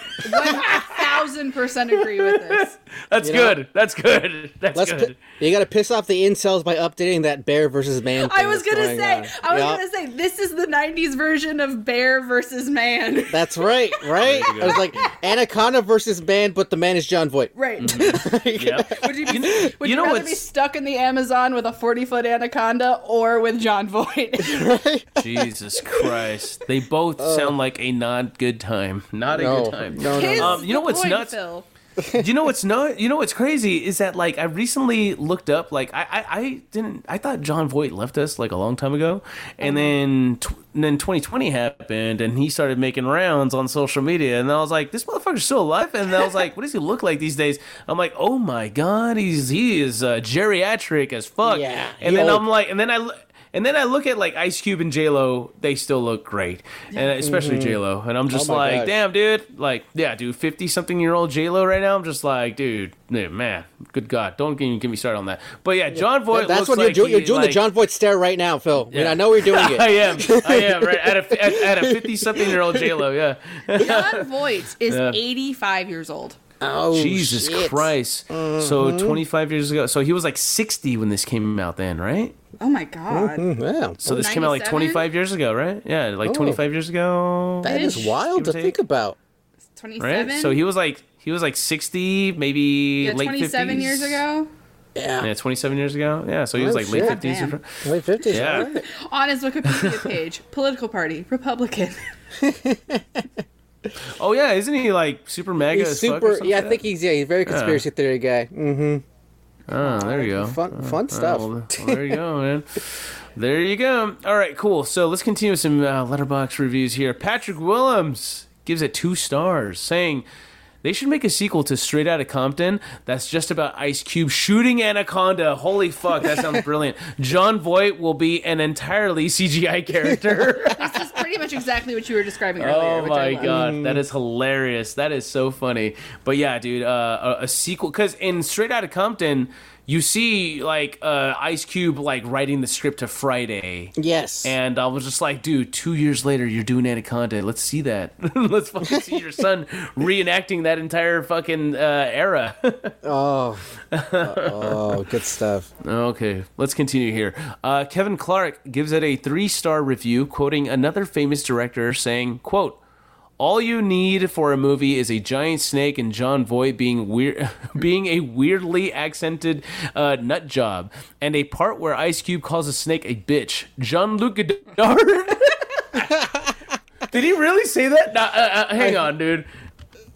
1,000% agree with this. That's good. That's good. You got to piss off the incels by updating that bear versus man thing. I was gonna say, this is the 90s version of bear versus man. That's right. I was like, anaconda versus man, but the man is Jon Voight. Right. Yep. Would you rather be stuck in the Amazon with a 40-foot anaconda or with Jon Voight? Right? Jesus Christ. They both sound like a not good time. Not a good time. No. You know what's nuts? Phil. You know what's crazy is that like I recently looked up like I thought Jon Voight left us like a long time ago, and then 2020 happened and he started making rounds on social media, and I was like, this motherfucker's still alive, and I was like, what does he look like these days? I'm like, oh my god, he is geriatric as fuck. Yeah. And then I'm like, and then I look at like Ice Cube and J-Lo, they still look great, and especially J-Lo, and I'm just like, damn, dude, like, yeah, dude, 50-something-year-old J-Lo right now, I'm just like, dude, man, good God, don't even get me started on that. But yeah, Jon Voight that's looks what you're doing the Jon Voight stare right now, Phil. Yeah. I mean, I know we're doing it. I am, right, at a 50-something-year-old J-Lo, yeah. Jon Voight is 85 years old. Oh, Jesus shit. Christ. So 25 years ago. So he was like 60 when this came out then, right? Oh my God. Yeah. So this came out like 25 years ago, right? Yeah, like 25 years ago. That is wild to think about. 27? Right? So he was like 60, maybe late 50s. 27 years ago? Yeah, 27 years ago. Yeah, so he was like late 50s. Late 50s, yeah. Right. On his Wikipedia page, political party, Republican. Oh yeah, isn't he like super mega? He's super. Yeah, I think he's a very conspiracy theory guy. Mm-hmm. Oh, there you go. Fun stuff. Well, there you go, man. There you go. All right, cool. So let's continue with some Letterboxd reviews here. Patrick Willems gives it 2 stars, saying they should make a sequel to Straight Outta Compton that's just about Ice Cube shooting Anaconda. Holy fuck, that sounds brilliant. Jon Voight will be an entirely CGI character. This is pretty much exactly what you were describing earlier. Oh my god, that is hilarious. That is so funny. But yeah, dude, a sequel, because in Straight Outta Compton, you see like Ice Cube like writing the script to Friday. Yes. And I was just like, dude, 2 years later, you're doing Anaconda. Let's see that. Let's fucking see your son reenacting that entire fucking era. Oh, good stuff. Okay, let's continue here. Kevin Clark gives it a 3-star review, quoting another famous director saying, quote, all you need for a movie is a giant snake and Jon Voight being a weirdly accented nut job, and a part where Ice Cube calls a snake a bitch. Jean-Luc Godard? Did he really say that? Hang on, dude.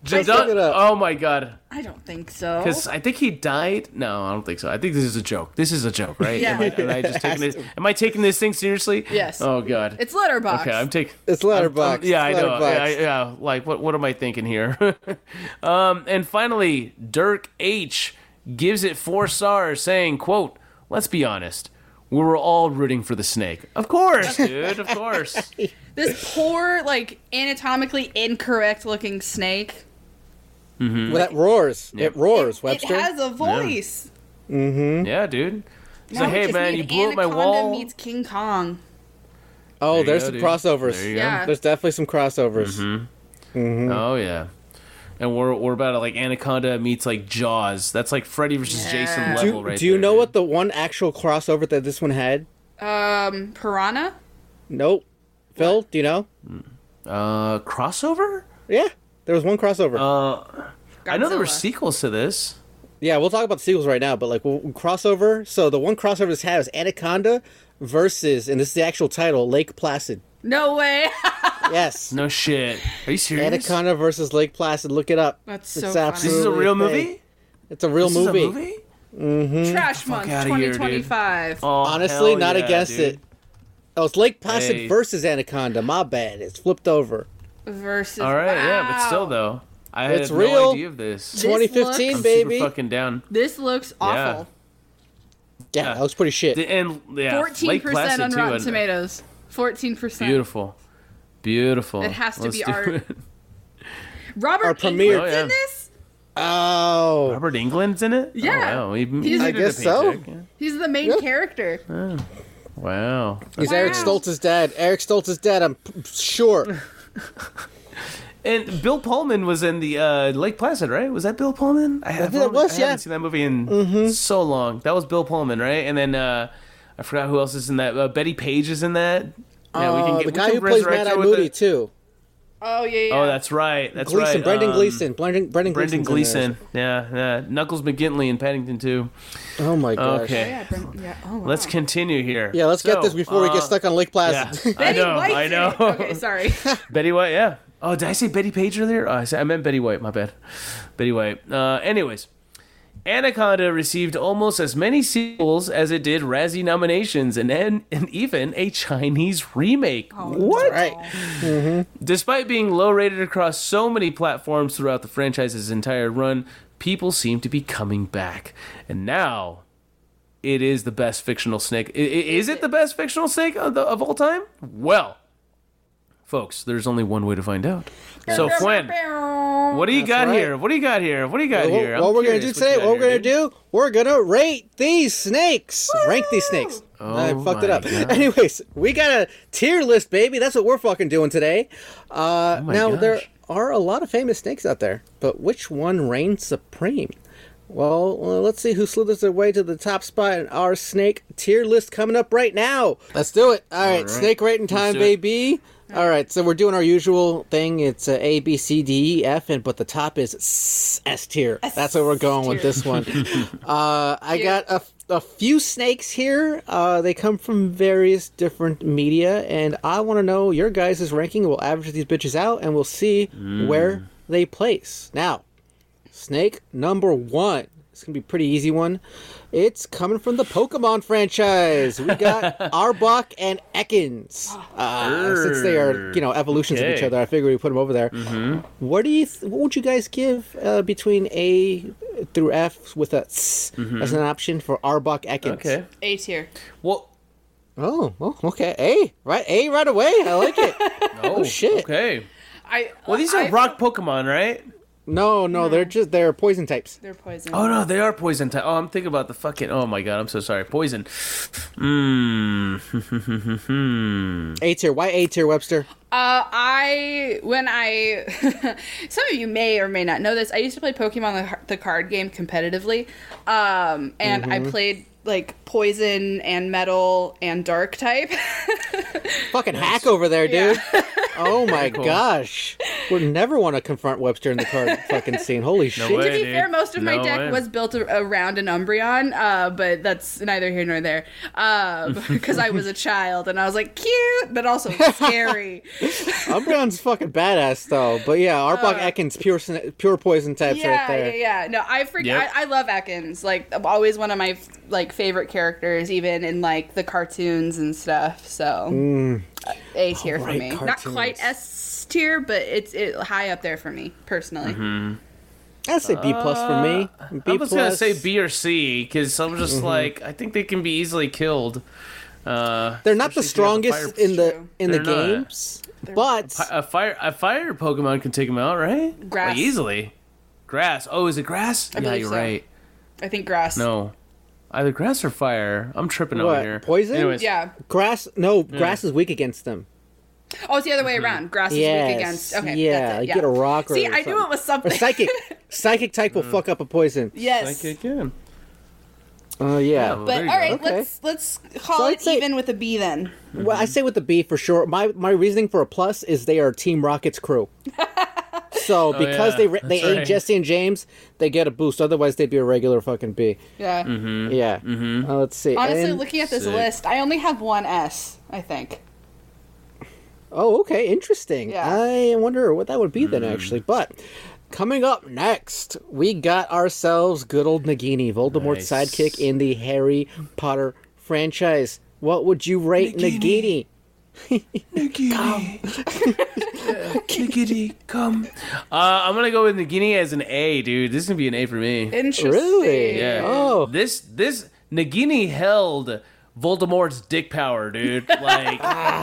Oh my god. I don't think so. Because I think he died. No, I don't think so. I think this is a joke. This is a joke, right? Yeah. Am I taking this thing seriously? Yes. Oh god. It's Letterboxd. Okay, I'm taking. It's Letterboxd. Yeah, I know. Letterboxd. Yeah. Like, what am I thinking here? And finally, Dirk H gives it 4 stars, saying, "quote Let's be honest, we were all rooting for the snake. Of course, dude. Of course. This poor, like, anatomically incorrect looking snake. Well, that roars. Yeah. It roars, Webster. It has a voice. Yeah, dude. He's Now like, we hey just man, need you blew up my Anaconda wall. meets King Kong. Oh, There you there's go, some dude. crossovers. There you go. Yeah. There's definitely some crossovers. Oh yeah. And we're about to like Anaconda meets like Jaws. That's like Freddy versus Jason level right Do you there, know dude. what the one actual crossover that this one had? Piranha? Nope. Phil, do you know? Crossover? Yeah, there was one crossover. I know there were Godzilla. sequels to this. Yeah, we'll talk about the sequels right now, but like crossover. So the one crossover this had was Anaconda versus, and this is the actual title, Lake Placid. No way. Yes. No shit. Are you serious? Anaconda versus Lake Placid. Look it up. That's so It's funny. This is a absolutely real a thing. movie? It's a real This movie. is a movie? Trash Month outta here, dude. 2025. Oh, Honestly, hell not yeah, against dude. it. Oh, it's Lake Placid Hey. versus Anaconda. My bad. It's flipped over. Versus. All right, yeah, but Wow. still though. I It's had real. no idea of this. 2015, looks- baby. Super fucking down. This looks awful. Yeah, that looks pretty shit. And yeah, 14% Lake Placid on too, Rotten and- Tomatoes. 14%. Beautiful. It has to Let's be do art. it. Robert Our premiere- Englund's Oh, yeah. in this? Oh. Robert England's in it? Yeah. Oh, wow. He I did a guess so. paycheck, yeah. He's the main character. Wow. He's Wow. Eric Stoltz's dad. Eric Stoltz's dad, I'm sure. And Bill Pullman was in the Lake Placid, right? Was that Bill Pullman? I think it was, I yeah. haven't seen that movie in so long. That was Bill Pullman, right? And then I forgot who else is in that. Betty Page is in that. Yeah, The guy who plays Mad Eye Moody, too. Oh, yeah. Oh, that's right. That's Gleason, right. Brendan Gleeson. Brendan Brendan Gleeson's in Gleeson. Yeah. Knuckles McGinley in Paddington 2. there. Oh, my gosh. Okay. Yeah. Oh, wow. Let's continue here. Yeah, let's get So, this before we get stuck on Lake Yeah, Placid. Betty I White's know. in it. Okay, sorry. Betty White, yeah. Oh, did I say Betty Page earlier? Oh, I meant Betty White. My bad. Betty White. Anyways, Anaconda received almost as many sequels as it did Razzie nominations and even a Chinese remake. What? Right. Despite being low rated across so many platforms throughout the franchise's entire run, people seem to be coming back. And now it is the best fictional snake. Is it the best fictional snake of all time? Well, folks, there's only one way to find out. So, Fwen, what do you got right. here? What do you got here? What What we're going to do today, we're going to rate these snakes. Rank these snakes. I fucked it up. God. Anyways, we got a tier list, baby. That's what we're fucking doing today. Now, gosh. there are a lot of famous snakes out there, but which one reigns supreme? Well, let's see who slithers their way to the top spot in our snake tier list coming up right now. Let's do it. All right, snake rating time, do it. baby. All right, so we're doing our usual thing. It's A, B, C, D, E, F, but the top is S tier. That's where we're going with this one. I got a few snakes here. They come from various different media, and I want to know your guys' ranking. We'll average these bitches out, and we'll see where they place. Now, snake number 1. It's going to be a pretty easy one. It's coming from the Pokemon franchise. We got Arbok and Ekans. Since they are, evolutions of each Okay. other, I figured we put them over there. What would you guys give between A through F with a S as an option for Arbok Ekans? Okay. A tier. Well, Oh, okay. A right away. I like it. Oh shit. Okay. Well, These are rock Pokemon, right? No, they're poison types. They're poison. Oh no, they are poison type. Oh, I'm thinking about the fucking. Oh my god, I'm so sorry. Poison. A tier. Why A tier, Webster? When I some of you may or may not know this, I used to play Pokemon the card game competitively, and I played like poison and metal and dark type. Fucking hack over there, dude. Oh my gosh. We'd never want to confront Webster in the card fucking scene. Holy shit. To be fair, most of my deck was built around an Umbreon, but that's neither here nor there. Because I was a child and I was like, cute, but also scary. Umbreon's fucking badass, though. But yeah, Arbok Ekans, pure poison types right there. Yeah. No, I love Ekans. Like, always one of my favorite characters, even in like the cartoons and stuff. So A tier for me. Cartoons. Not quite S tier, but it's high up there for me personally. I'd say B plus for me. I was gonna say B or C because I'm just like, I think they can be easily killed. They're not the strongest in the games, but a fire Pokemon can take them out, right? Grass, like, easily. Grass. Oh, is it grass? Yeah, you're right. I think grass. No, either grass or fire. I'm tripping over here. Poison? Anyways. Yeah. Grass. No, grass is weak against them. Oh, it's the other way around. Grass is weak against. Okay. Yeah, that's it. get a rock or See, I knew it was something. Or psychic. Psychic type will fuck up a poison. Yes. Psychic, yeah. Yeah. But all right, let's call it even with a B then. Well, I say with the B for sure. My reasoning for a plus is they are Team Rocket's crew. So because they ain't Jesse and James, they get a boost. Otherwise, they'd be a regular fucking B. Yeah. Yeah. Let's see. Honestly, looking at this list, I only have one S, I think. Oh, okay. Interesting. Yeah. I wonder what that would be then, actually. But coming up next, we got ourselves good old Nagini, Voldemort's sidekick in the Harry Potter franchise. What would you rate Nagini? Nagini. Nagini, come. I'm gonna go with Nagini as an A, dude. This is gonna be an A for me. Interesting. Really? Yeah. Oh. This Nagini held Voldemort's dick power, dude. Like,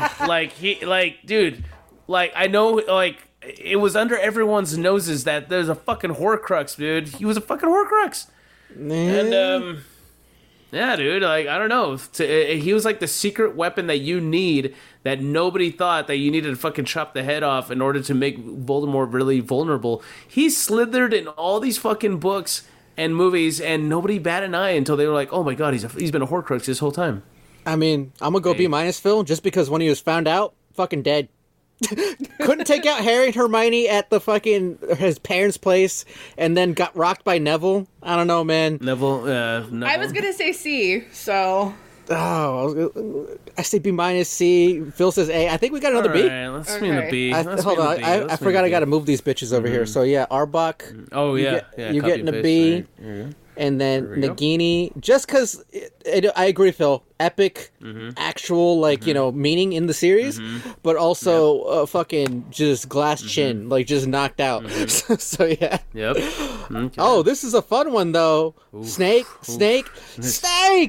dude. Like, I know, like, it was under everyone's noses that there's a fucking Horcrux, dude. He was a fucking Horcrux. And, yeah, dude, like, I don't know. He was like the secret weapon that you need that nobody thought that you needed to fucking chop the head off in order to make Voldemort really vulnerable. He slithered in all these fucking books and movies, and nobody batted an eye until they were like, oh my god, he's been a Horcrux this whole time. I mean, I'm gonna go B minus, Phil, just because when he was found out, fucking dead. Couldn't take out Harry and Hermione at the fucking his parents' place, and then got rocked by Neville. I don't know, man. Neville. I was gonna say C, so. Oh, I say B minus, C. Phil says A. I think we got another B. Right, let's be in a B. Hold on, I forgot I got to move these bitches over here. So yeah, Arbok. Oh yeah, you're getting a B. Right. And then Nagini, just because I agree, Phil. Epic, actual, like, meaning in the series, but also fucking just glass chin, like just knocked out. So yeah. Yep. Okay. Oh, this is a fun one though. Oof. Snake. That's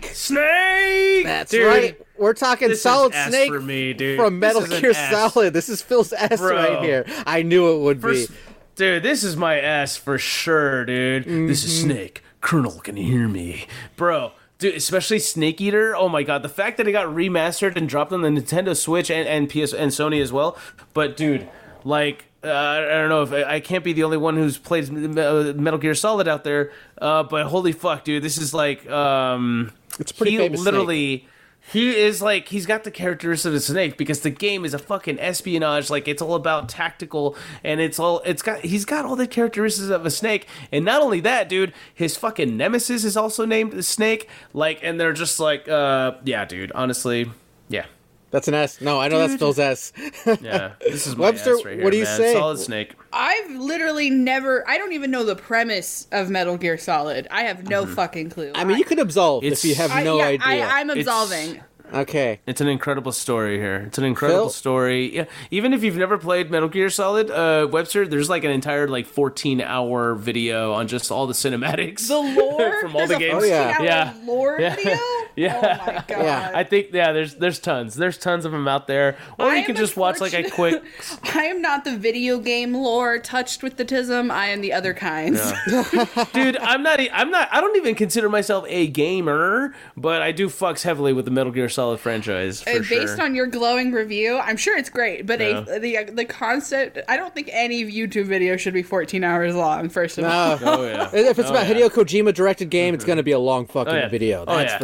dude, right. We're talking Solid Snake for me, dude. From Metal Gear Solid. This is Phil's S right here. I knew it would be. Dude, this is my S for sure, dude. This is Snake. Colonel, can you hear me? Bro, dude, especially Snake Eater. Oh my god, the fact that it got remastered and dropped on the Nintendo Switch and PS and Sony as well. But dude, like, I don't know if I can't be the only one who's played Metal Gear Solid out there. But holy fuck, dude, this is like, it's pretty famous. Literally. Snake. He is like, he's got the characteristics of a snake because the game is a fucking espionage. Like, it's all about tactical, and he's got all the characteristics of a snake. And not only that, dude, his fucking nemesis is also named the Snake. Like, and they're just like, yeah, dude, honestly, yeah. That's an S. No, I know that's Phil's S. Yeah, this is my Webster, S right here, what do you say? Solid Snake. I've literally I don't even know the premise of Metal Gear Solid. I have no fucking clue. I mean, you could absolve if you have no idea. I'm absolving. Okay. It's an incredible story here. It's an incredible story. Yeah. Even if you've never played Metal Gear Solid, Webster, there's like an entire 14-hour video on just all the cinematics. The lore? From all the games. 14-hour lore video? Yeah. Oh my god. Yeah. I think there's tons. There's tons of them out there. Or you can just watch like a quick I am not the video game lore touched with the tism. I am the other kinds. Yeah. Dude, I don't even consider myself a gamer, but I do fucks heavily with the Metal Gear Solid franchise for sure. Based on your glowing review, I'm sure it's great, but the concept, I don't think any YouTube video should be 14 hours long, first of all. Oh yeah. If it's about Hideo Kojima directed game, it's going to be a long fucking video. That's for sure.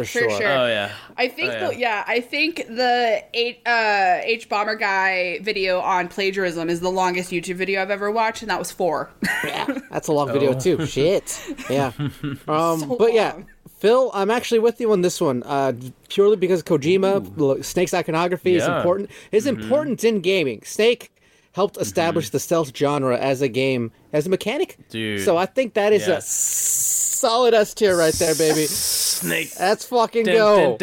sure. Oh yeah. I think I think the H Bomber Guy video on plagiarism is the longest YouTube video I've ever watched, and that was 4. Yeah, that's a long video too. Shit. Yeah. But yeah, Phil, I'm actually with you on this one. Purely because Kojima, Snake's iconography is important. It's important in gaming. Snake helped establish the stealth genre as a game, as a mechanic. Dude. So I think that is a solid S tier right there, baby. Snake. Let's fucking go.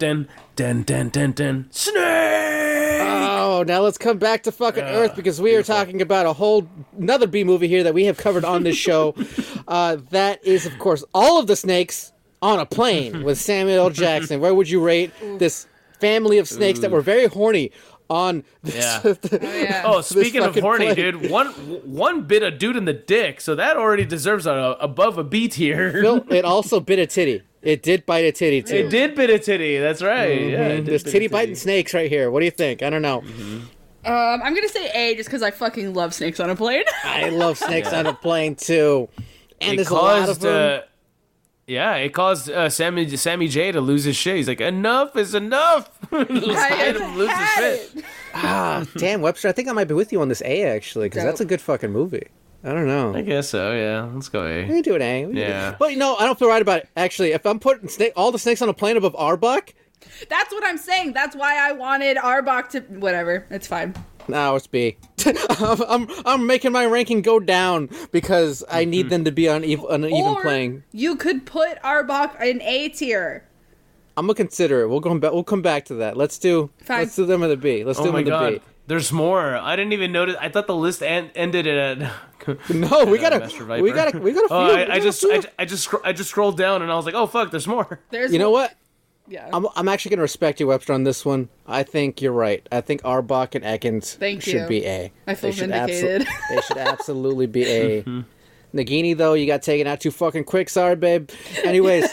Snake. Oh, now let's come back to fucking Earth because we are talking about another B movie here that we have covered on this show. That is, of course, All of the Snakes on a Plane with Samuel L. Jackson. Where would you rate this family of snakes that were very horny on this? Speaking of horny, plane. dude, one bit a dude in the dick, so that already deserves above a B tier. Phil, it also bit a titty. It did bite a titty too. It did bit a titty. That's right. Yeah, there's titty biting snakes right here. What do you think? I don't know. I'm gonna say A just because I fucking love Snakes on a Plane. I love Snakes on a Plane too, and there's a lot of them. It caused Sammy J to lose his shit. He's like, enough is enough. Made him lose his shit. Damn, Webster, I think I might be with you on this A, actually, because that's a good fucking movie. I don't know. I guess so, yeah. Let's go A. We can do an A. Yeah. But, I don't feel right about it. Actually, if I'm putting all the snakes on a plane above Arbok... That's what I'm saying. That's why I wanted Arbok to... Whatever. It's fine. No, it's B. I'm making my ranking go down because I need them to be on an even playing. You could put Arbok in A tier. I'm gonna consider it. We'll come back to that. Let's do them in the B. Let's do them in the B. There's more. I didn't even notice. I thought the list ended at. No, we gotta. I just scrolled down and I was like, oh fuck, there's more. You know what? Yeah. I'm actually going to respect you, Webster, on this one. I think you're right. I think Arbok and Ekans should be A. I feel vindicated. They should absolutely be A. Nagini, though, you got taken out too fucking quick. Sorry, babe. Anyways.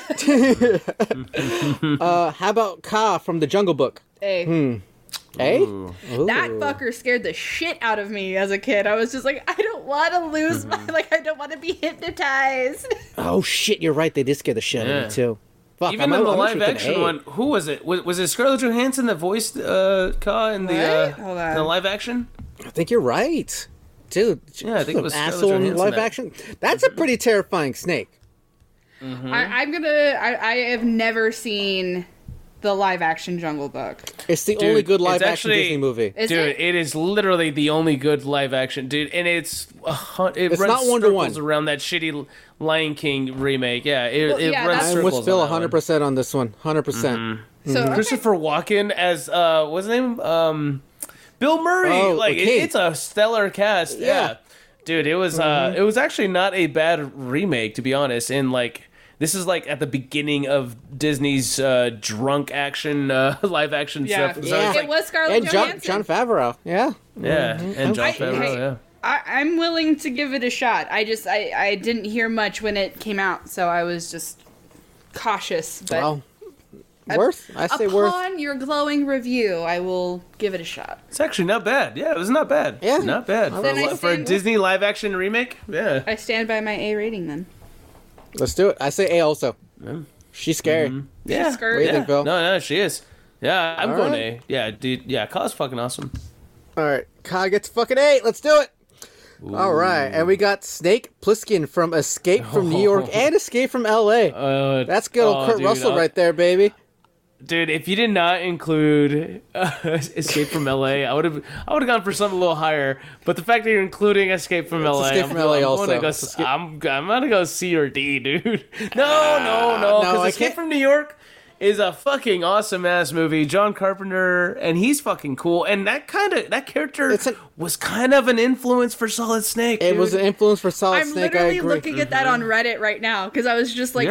How about Ka from the Jungle Book? A. A? Ooh. That fucker scared the shit out of me as a kid. I was just like, I don't want to lose my... I don't want to be hypnotized. Oh, shit, you're right. They did scare the shit out of me, too. Fuck, even in the live action one, who was it? Was it Scarlett Johansson that voiced Ka in the live action? I think you're right, dude. Yeah, I think it was asshole in live action. That's a pretty terrifying snake. I have never seen the live action Jungle Book. It's the only good live action Disney movie. It is literally the only good live action, dude. And it's not one-to-one around that shitty Lion King remake. Yeah, it runs circles. I'm with Phil 100% on this one. 100%. So Christopher Walken as what's his name? Bill Murray. It's a stellar cast. Yeah. Dude, it was actually not a bad remake, to be honest. And this is at the beginning of Disney's drunk action live action stuff. So it was Scarlett Johansson. Jon Favreau. Yeah. Yeah. And Jon Favreau. Yeah. I'm willing to give it a shot. I didn't hear much when it came out, so I was just cautious. But I say worth. Upon your glowing review, I will give it a shot. It's actually not bad. Yeah, it was not bad. Yeah, not bad for a Disney live action remake. Yeah, I stand by my A rating then. Let's do it. I say A also. Yeah. She's scary. Mm-hmm. Yeah, she's scary. What do you think, Phil? No, she is. Yeah, I'm going A. Yeah, dude. Yeah, Ka's fucking awesome. All right, Ka gets fucking A. Let's do it. Ooh. All right, and we got Snake Plissken from Escape from New York and Escape from L.A. That's good old Kurt Russell right there, baby. Dude, if you did not include Escape from L.A., I would have gone for something a little higher. But the fact that you're including Escape from L.A., I'm gonna go C or D, dude. No, because Escape from New York is a fucking awesome ass movie. John Carpenter, and he's fucking cool. And that character was kind of an influence for Solid Snake. It was an influence for Solid Snake. I'm literally looking at that on Reddit right now because I was just like,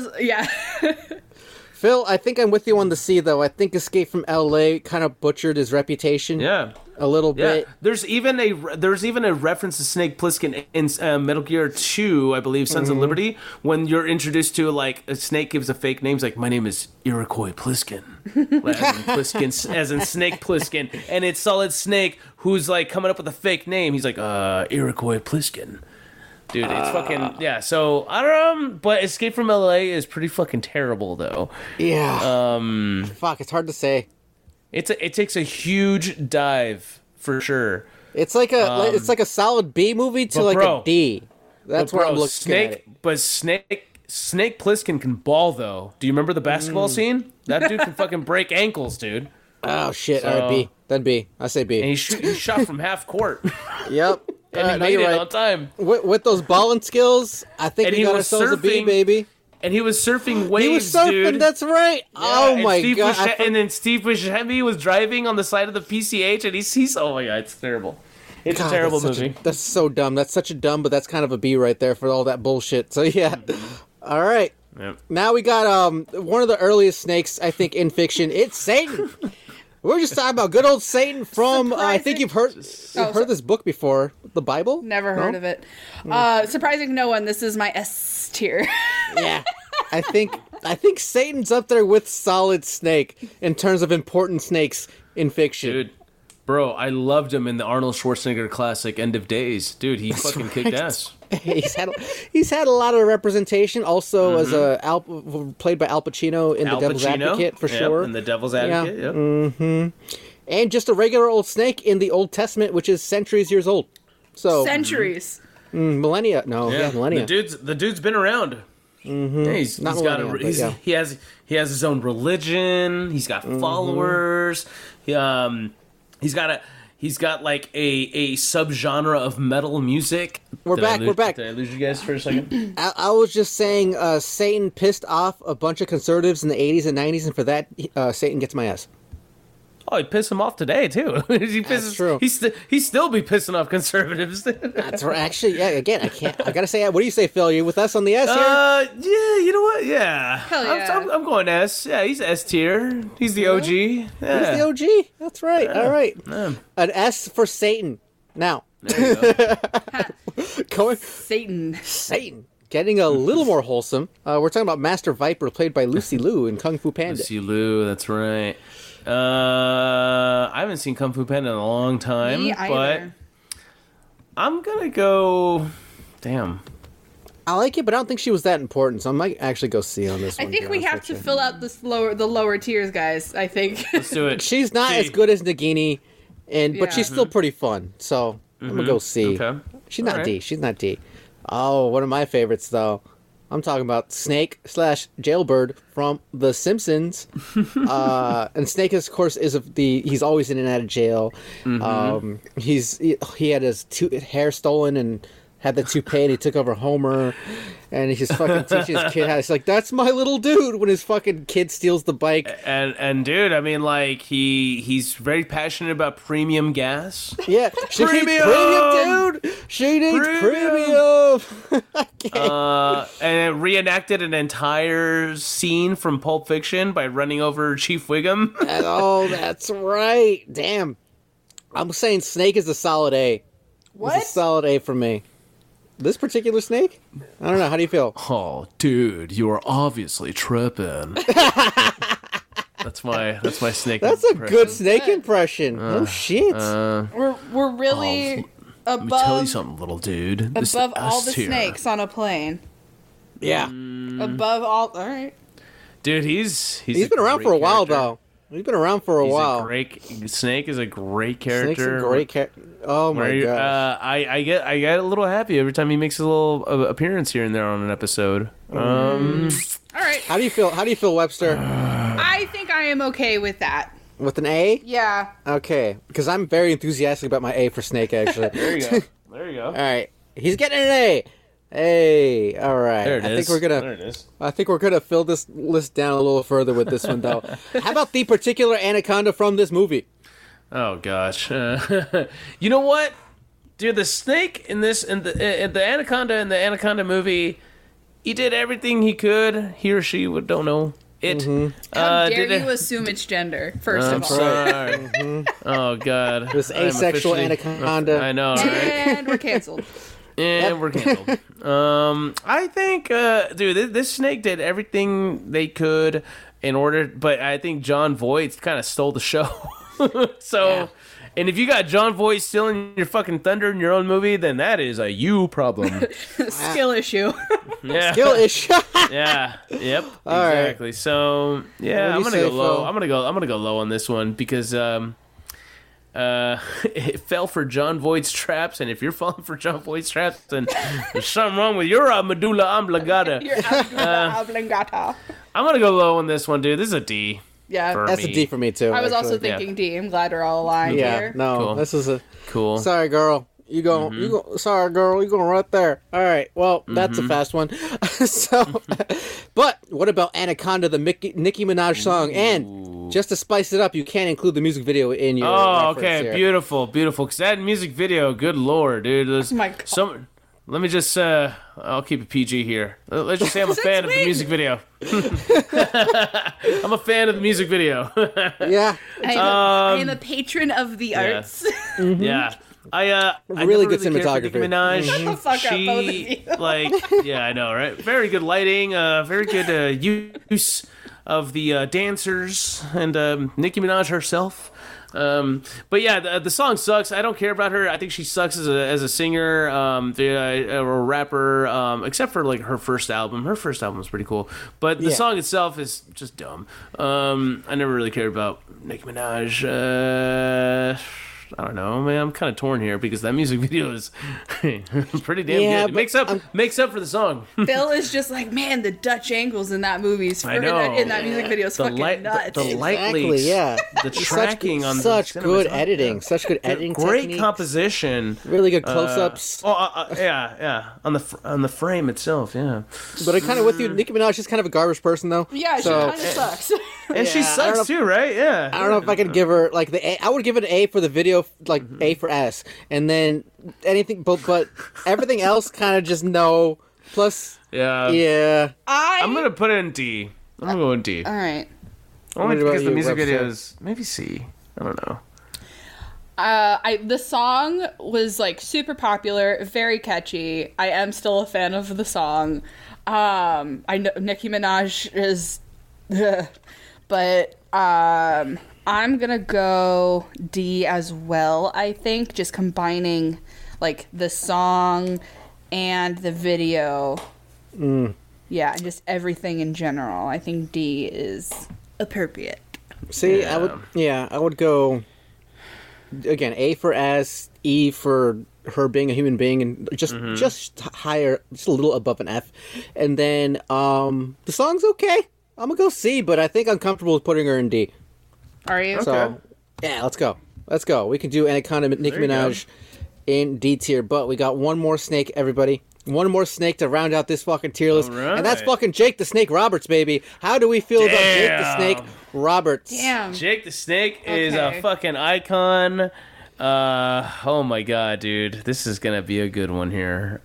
Phil, I think I'm with you on the C, though. I think Escape from L.A. kind of butchered his reputation. Yeah. A little bit. There's even a reference to Snake Plissken in Metal Gear 2, I believe, Sons of Liberty, when you're introduced to, a Snake gives a fake name. He's like, my name is Iroquois Plissken. as in Snake Plissken. And it's Solid Snake who's, coming up with a fake name. He's like, Iroquois Plissken. Dude, it's fucking yeah. So I don't know, but Escape from LA is pretty fucking terrible though. Yeah. Fuck, it's hard to say. It takes a huge dive for sure. It's like a solid B movie to like a D. That's where I'm looking at it. But Snake Plissken can ball though. Do you remember the basketball scene? That dude can fucking break ankles, dude. Oh shit! All right, B. Then B. I say B. And he shot from half court. Yep. And he made it on time. With those balling skills, I think we got ourselves a B, baby. And he was surfing waves, He was surfing, dude. That's right. Yeah, oh my god! And then Steve Buscemi was driving on the side of the PCH, and he's oh my god, it's terrible. It's a terrible movie. That's so dumb. That's such a dumb, but that's kind of a B right there for all that bullshit. So yeah. All right. Yep. Now we got one of the earliest snakes, I think, in fiction. It's Satan. We're just talking about good old Satan from. I think you've heard this book before, the Bible. Never heard of it. Surprising no one. This is my S tier. Yeah, I think Satan's up there with Solid Snake in terms of important snakes in fiction. Dude, bro, I loved him in the Arnold Schwarzenegger classic End of Days. Dude, he fucking kicked ass. He's had a lot of representation. Also, as played by Al Pacino in The Devil's Advocate for sure. In The Devil's Advocate. Yeah. Mm-hmm. And just a regular old snake in the Old Testament, which is centuries years old. So centuries. Millennia. No, millennia. The dude's been around. Mm-hmm. Yeah, he has his own religion. He's got followers. He's got like a subgenre of metal music. We're back. Did I lose you guys for a second? I was just saying Satan pissed off a bunch of conservatives in the 80s and 90s, and for that, Satan gets my ass. Oh, he pissed him off today, too. That's true. He still be pissing off conservatives. That's right. Actually, yeah, again, I gotta say, what do you say, Phil? You with us on the S here? Yeah, you know what? Yeah. Hell yeah. I'm going S. Yeah, he's S tier. He's the OG. Yeah. He's the OG. That's right. Yeah. All right. Yeah. An S for Satan. Now. There you go. Satan. Getting a little more wholesome. We're talking about Master Viper, played by Lucy Liu in Kung Fu Panda. Lucy Liu, that's right. I haven't seen Kung Fu Panda in a long time. Me either. But I'm gonna go. Damn. I like it, but I don't think she was that important, so I might actually go C on this one. I think we have to fill out the lower tiers, guys. I think. Let's do it. She's not as good as Nagini, but she's still pretty fun. So I'm gonna go C. Okay. She's not D. She's not D. Oh, one of my favorites though. I'm talking about Snake / Jailbird from The Simpsons. And Snake, of course, he's always in and out of jail. Mm-hmm. He had his hair stolen and had the toupee, and he took over Homer, and he's fucking teaching his kid how. He's like, "That's my little dude." When his fucking kid steals the bike, and dude, I mean, like he's very passionate about premium gas. Yeah, she needs premium, dude. She needs premium. And it reenacted an entire scene from Pulp Fiction by running over Chief Wiggum. Oh, that's right. Damn, I'm saying Snake is a solid A. What? It's a solid A for me. This particular snake? I don't know. How do you feel? Oh, dude, you are obviously tripping. That's my snake. That's a good snake impression. Oh shit. We're really above. Let me tell you something, little dude. Above all the snakes on a plane. Yeah. Above all. All right. Dude, he's been around for a while though. He's been around for a while. Snake is a great character. Snake's a great character. Oh my god! I get a little happy every time he makes a little appearance here and there on an episode. All right. How do you feel, Webster? I think I am okay with that. With an A? Yeah. Okay, because I'm very enthusiastic about my A for Snake. Actually. There you go. All right, he's getting an A. Hey, all right. There it is. I think we're gonna fill this list down a little further with this one, though. How about the particular anaconda from this movie? Oh gosh, you know what, dude? The snake in the anaconda in the anaconda movie, he did everything he could. He or she don't know it. Mm-hmm. How dare you assume its gender? First of all, sorry. Mm-hmm. Oh god, this asexual anaconda. I know, right? And we're canceled. And we're canceled. I think, dude, this snake did everything they could in order, but I think Jon Voight kind of stole the show. So, And if you got John Voight stealing your fucking thunder in your own movie, then that is a you problem. Skill issue. Yeah. Skill issue. Yeah. Yep. All exactly. Right. So yeah, I'm What gonna do you go say, low. Phil? I'm gonna go low on this one because it fell for John Voight's traps, and if you're falling for John Voight's traps, then there's something wrong with your medulla oblongata. Your medulla oblongata. I'm gonna go low on this one, dude. This is a D. Yeah. For That's me. a D for me too. I was also actually. thinking D. I'm glad we're all aligned Yeah, here. no, Cool. this is a Cool. sorry, girl. You go. Sorry, girl. You going right there. All right. Well, that's a fast one. So, but what about Anaconda, the Nicki Minaj song? And just to spice it up, you can't include the music video in your. Oh, reference okay, here. beautiful. Because that music video, good lord, dude. There's Oh my God. Let me just, I'll keep it PG here. Let's just say I'm a fan of the music video. I'm a fan of the music video. Yeah. I am a patron of the arts. Yeah. I Really never good cared for Nicki cinematography. Minaj. Shut the fuck up, both of you. Like, yeah, I know, right? Very good lighting, very good use of the dancers and Nicki Minaj herself. But yeah, the song sucks. I don't care about her. I think she sucks as a singer, or a rapper, except for like her first album. Her first album was pretty cool, but the song itself is just dumb. I never really cared about Nicki Minaj. I don't know, man. I'm kind of torn here because that music video is pretty damn Yeah, good. but It makes up for the song. Phil is just like, man, the Dutch angles in that movie's I know. in that music video is fucking nuts. The light Exactly, leaks, yeah. the tracking on such the good cinematography. editing, such good editing Great techniques. composition. Really good close-ups. Yeah, on the frame itself, yeah. But I'm kind of with you. Nicki Minaj is kind of a garbage person, though. Yeah, she So- kind of sucks. And she Yeah, I don't know sucks too, right? Yeah. I don't know if I could give her like the A. I would give it an A for the video, like A for S, and then anything, but everything else kind of just no. Plus, yeah. I'm gonna put it in D. I'm gonna go in D. All right. Only What about because the you, music Webster? video is maybe C. I don't know. The song was like super popular, very catchy. I am still a fan of the song. I know Nicki Minaj is, but I'm gonna go D as well. I think just combining like the song and the video. Yeah, and just everything in general. I think D is appropriate. See, Yeah. I would go again A for S, E for her being a human being, and just higher, just a little above an F, and then the song's okay. I'm gonna go C, but I think I'm comfortable with putting her in D. Are you? So yeah, let's go. We can do Anaconda, Nicki There you Minaj in D tier, but we got one more snake, everybody. One more snake to round out this fucking tier list, All right. and that's fucking Jake the Snake Roberts, baby. How do we feel about Jake the Damn. Snake Roberts? Damn. Jake the Snake is Okay. a fucking icon. Oh my god, dude. This is gonna be a good one here.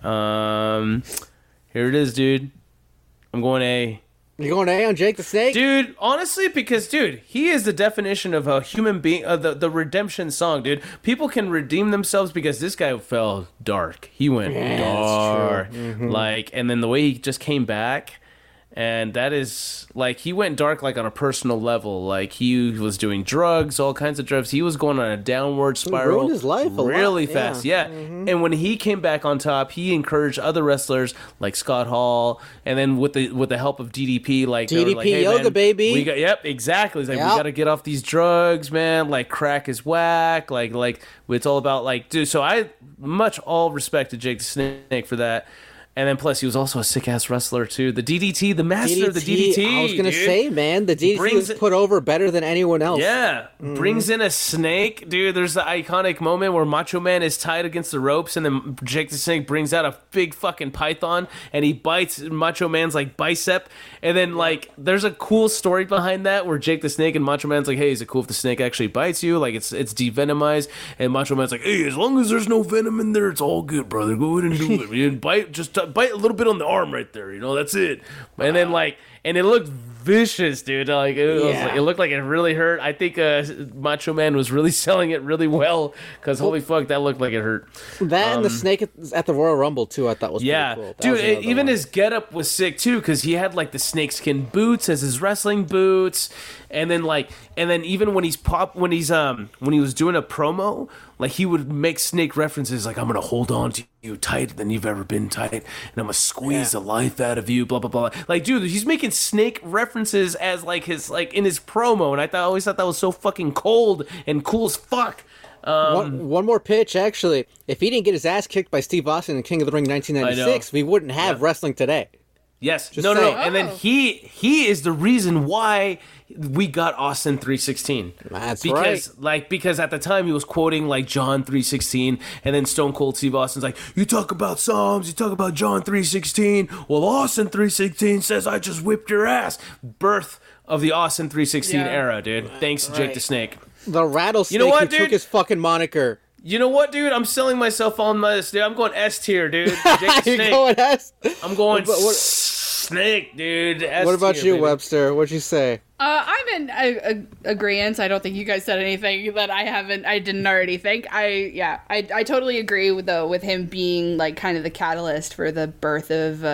Here it is, dude. I'm going A. You going A on Jake the Snake? Dude, honestly, because, dude, he is the definition of a human being, the redemption song, dude. People can redeem themselves because this guy fell dark. He went dark. Like, and then the way he just came back, and that is, like, he went dark, like, on a personal level. Like, he was doing drugs, all kinds of drugs. He was going on a downward spiral. ruined his life a lot, really yeah. fast, yeah. And when he came back on top, he encouraged other wrestlers like Scott Hall, and then with the help of DDP, like they were like, DDP hey, yoga, man, baby. We got, yep, exactly. It's like we Yep. got to get off these drugs, man. Like crack is whack. Like it's all about like, dude. So I much all respect to Jake the Snake for that. And then plus he was also a sick ass wrestler too. The DDT, the master of the DDT. I was gonna dude. say, man, the DDT Brings was it- put over better than anyone else. Yeah, brings in a snake, dude. There's the iconic moment where Macho Man is tied against the ropes, and then Jake the Snake brings out a big fucking python, and he bites Macho Man's like bicep, and then like there's a cool story behind that where Jake the Snake and Macho Man's like, hey, is it cool if the snake actually bites you? Like it's devenomized, and Macho Man's like, hey, as long as there's no venom in there, it's all good, brother. Go ahead and do it. And bite a little bit on the arm right there, you know, that's it. And then like, and it looked vicious, dude. Like it looked like it really hurt. I think Macho Man was really selling it really well because holy fuck, that looked like it hurt. That and the snake at the Royal Rumble too, I thought was pretty cool. Dude. Even his getup was sick too because he had like the snakeskin boots as his wrestling boots, and then even when he was doing a promo, like he would make snake references like I'm gonna hold on to you tighter than you've ever been tight, and I'm gonna squeeze the life out of you, blah blah blah. Like, dude, he's making snake references as like his in his promo, and I always thought that was so fucking cold and cool as fuck. One more pitch, actually. If he didn't get his ass kicked by Steve Austin in King of the Ring 1996, we wouldn't have wrestling today. Yes. No. And then he is the reason why we got Austin 3:16. That's right. Because at the time he was quoting like John 3:16, and then Stone Cold Steve Austin's like, you talk about Psalms, you talk about John 3:16. Well, Austin 3:16 says I just whipped your ass. Birth of the Austin 3:16 era, dude. Thanks to Jake the Snake. The rattlesnake who took his fucking moniker. You know what, dude? I'm selling myself on this, dude. I'm going S tier, dude. Jake the Snake. You're going S? I'm going Snake, dude. S what about tier, you, baby. Webster? What'd you say? I'm in agreement. I don't think you guys said anything that I didn't already think. I totally agree with him being like kind of the catalyst for the birth of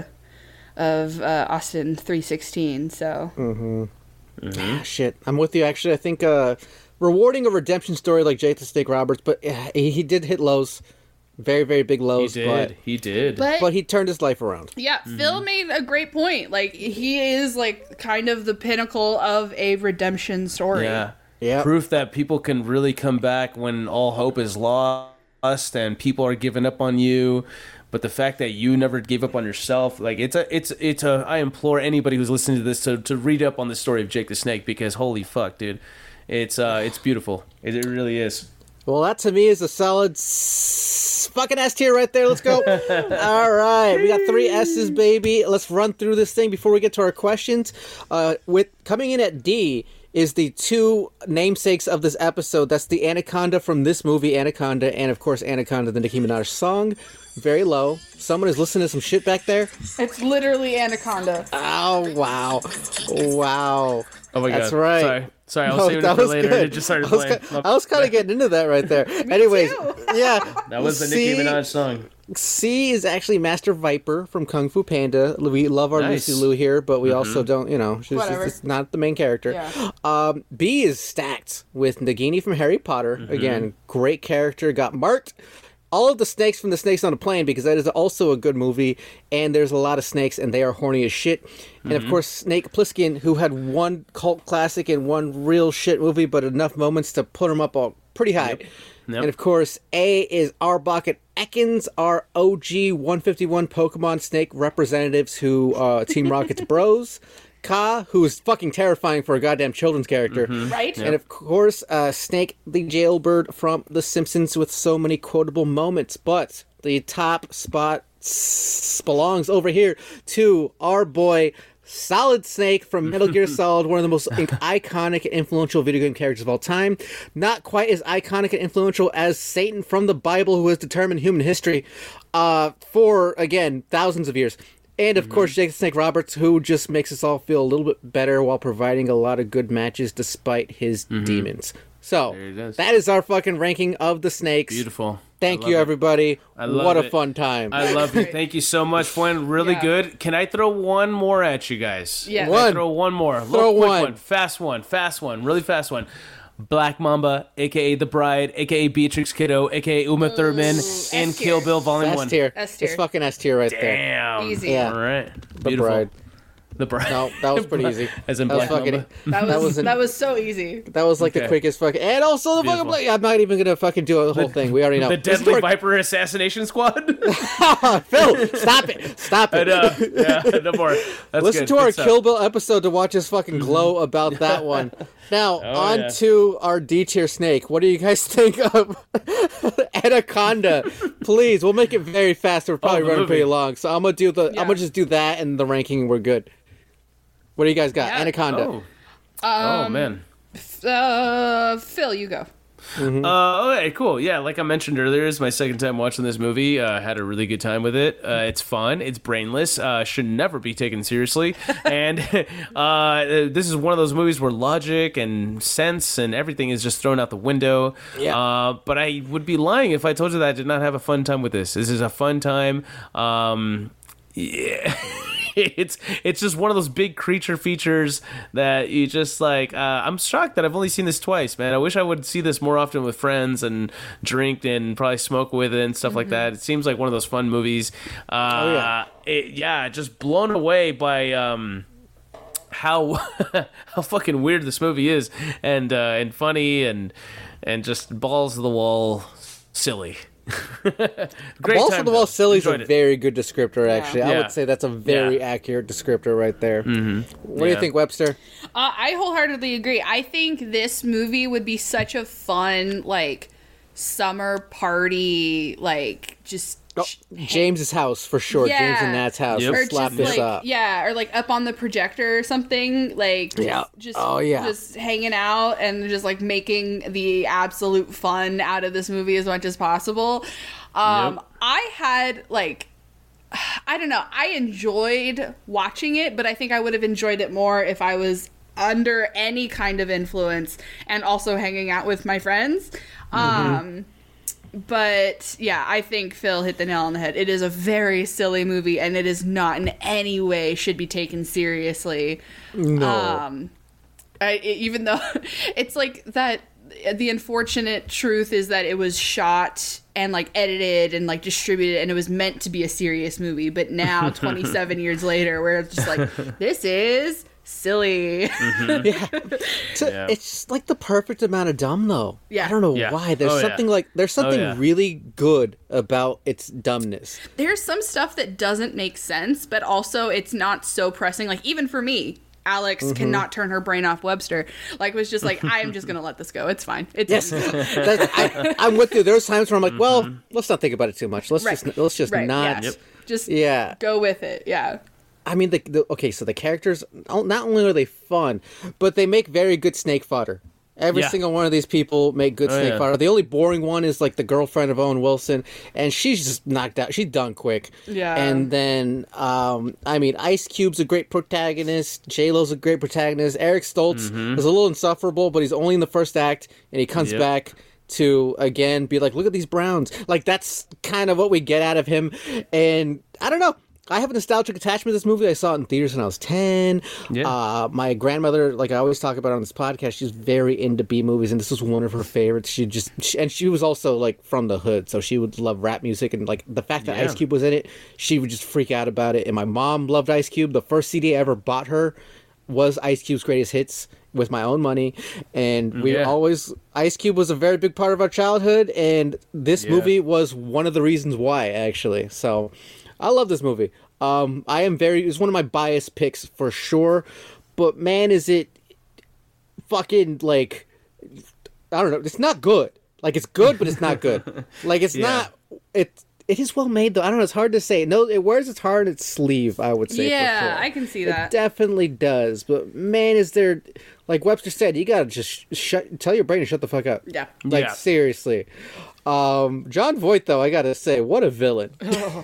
Austin 3:16. So. Shit, I'm with you. Actually, I think rewarding a redemption story like Jake the Snake Roberts, but he did hit lows, very very big lows. He did. But he turned his life around. Yeah, Phil made a great point. Like he is like kind of the pinnacle of a redemption story. Yeah. Proof that people can really come back when all hope is lost and people are giving up on you. But the fact that you never gave up on yourself, like it's a. I implore anybody who's listening to this to read up on the story of Jake the Snake, because holy fuck, dude, it's beautiful. It really is. Well, that to me is a solid fucking S tier right there. Let's go. All right, we got 3 S's, baby. Let's run through this thing before we get to our questions. With coming in at D is the 2 namesakes of this episode. That's the Anaconda from this movie, Anaconda, and of course Anaconda, the Nicki Minaj song. Very low. Someone is listening to some shit back there. It's literally Anaconda. Oh, wow. Oh my god. That's right. Sorry, I was saving it for later and it just started playing. I was kind of getting into that right there. Anyways, yeah. That was the Nicki Minaj song. C is actually Master Viper from Kung Fu Panda. We love our Lucy Liu here, but we also don't, she's not the main character. Yeah. B is stacked with Nagini from Harry Potter. Again, great character. Got marked all of the snakes from the Snakes on a Plane, because that is also a good movie, and there's a lot of snakes, and they are horny as shit. And of course, Snake Plissken, who had one cult classic and one real shit movie, but enough moments to put him up all pretty high. Yep. And of course, A is Arbok and Ekans, our OG 151 Pokemon Snake representatives who Team Rocket's bros. Ka, who is fucking terrifying for a goddamn children's character. Right? And of course, Snake the Jailbird from The Simpsons with so many quotable moments. But the top spot belongs over here to our boy Solid Snake from Metal Gear Solid, one of the most iconic and influential video game characters of all time. Not quite as iconic and influential as Satan from the Bible, who has determined human history for, again, thousands of years. And, of course, Jake the Snake Roberts, who just makes us all feel a little bit better while providing a lot of good matches despite his demons. So, that is our fucking ranking of the snakes. Beautiful. Thank you, everybody. What a fun time. I love it. Thank you so much, Fuen. Really good. Can I throw one more at you guys? Yeah. Throw one more. Throw one. Fast one. Really fast one. Black Mamba, a.k.a. The Bride, a.k.a. Beatrix Kiddo, a.k.a. Uma Thurman, and Kill Bill Volume 1. S-tier. It's fucking S-tier right there. Damn. Easy. Yeah. All right. The Bride. The Bride. No, that was pretty easy. As in Black Mamba. That was so easy. That was like the quickest fucking... And also the fucking... I'm not even going to fucking do the whole thing. We already know. The Deadly Viper Assassination Squad? Phil, stop it. Yeah, no more. That's Listen good. to our Good stuff. Kill Bill episode to watch us fucking glow about that one. Now, on to our D-tier snake. What do you guys think of Anaconda? Please, we'll make it very fast. We're probably running pretty long. So I'm gonna just do that and the ranking. We're good. What do you guys got? Anaconda. Oh man. Phil, you go. Okay, cool. Yeah, like I mentioned earlier, it's my second time watching this movie. Had a really good time with it. It's fun. It's brainless. Should never be taken seriously. And this is one of those movies where logic and sense and everything is just thrown out the window. Yeah. But I would be lying if I told you that I did not have a fun time with this. This is a fun time. Yeah. It's just one of those big creature features that you just like. I'm shocked that I've only seen this twice, man. I wish I would see this more often with friends and drink and probably smoke with it and stuff like that. It seems like one of those fun movies. Just blown away by how how fucking weird this movie is, and funny and just balls to the wall silly. Balls to the wall silly is a very good descriptor, actually. Yeah. I would say that's a very accurate descriptor right there. What do you think, Webster? I wholeheartedly agree. I think this movie would be such a fun, like, summer party, like, just... James's house, for sure. Yeah. James and Nat's house. Or Slap just, this like, up. yeah, or, like, up on the projector or something, like, just hanging out and just, like, making the absolute fun out of this movie as much as possible. I had, like... I don't know. I enjoyed watching it, but I think I would have enjoyed it more if I was under any kind of influence and also hanging out with my friends. But yeah, I think Phil hit the nail on the head. It is a very silly movie, and it is not in any way should be taken seriously. No. Even though it's like that, the unfortunate truth is that it was shot and like edited and like distributed, and it was meant to be a serious movie. But now, 27 years later, we're just like, this is silly. It's just like the perfect amount of dumb, though. Yeah. I don't know why. There's something really good about its dumbness. There's some stuff that doesn't make sense, but also it's not so pressing. Like, even for me, Alex cannot turn her brain off Webster. Like, was just like, I'm just gonna let this go. It's fine. It's I'm with you. There's times where I'm like, well, let's not think about it too much. Let's just not. Yeah. Just go with it. Yeah. I mean, so the characters, not only are they fun, but they make very good snake fodder. Every single one of these people make good snake fodder. The only boring one is, like, the girlfriend of Owen Wilson, and she's just knocked out. She's done quick. Yeah. And then, Ice Cube's a great protagonist. J-Lo's a great protagonist. Eric Stoltz is a little insufferable, but he's only in the first act, and he comes back to, again, be like, look at these Browns. Like, that's kind of what we get out of him. And I don't know. I have a nostalgic attachment to this movie. I saw it in theaters when I was 10. Yeah. My grandmother, like I always talk about on this podcast, she's very into B movies, and this was one of her favorites. She was also, like, from the hood, so she would love rap music, and, like, the fact that Ice Cube was in it, she would just freak out about it. And my mom loved Ice Cube. The first CD I ever bought her was Ice Cube's Greatest Hits with my own money, and Ice Cube was a very big part of our childhood, and this movie was one of the reasons why, actually. So I love this movie. It's one of my biased picks for sure, but man, is it fucking, like, I don't know, it's not good. Like, it's good, but it's not good. Like, it's not, it is well made, though. I don't know, it's hard to say. No, it wears its heart on its sleeve, I would say. Yeah, for sure. I can see that. It definitely does, but man, is there, like Webster said, you gotta just tell your brain to shut the fuck up. Yeah. Like, seriously. Jon Voight, though, I gotta say, what a villain.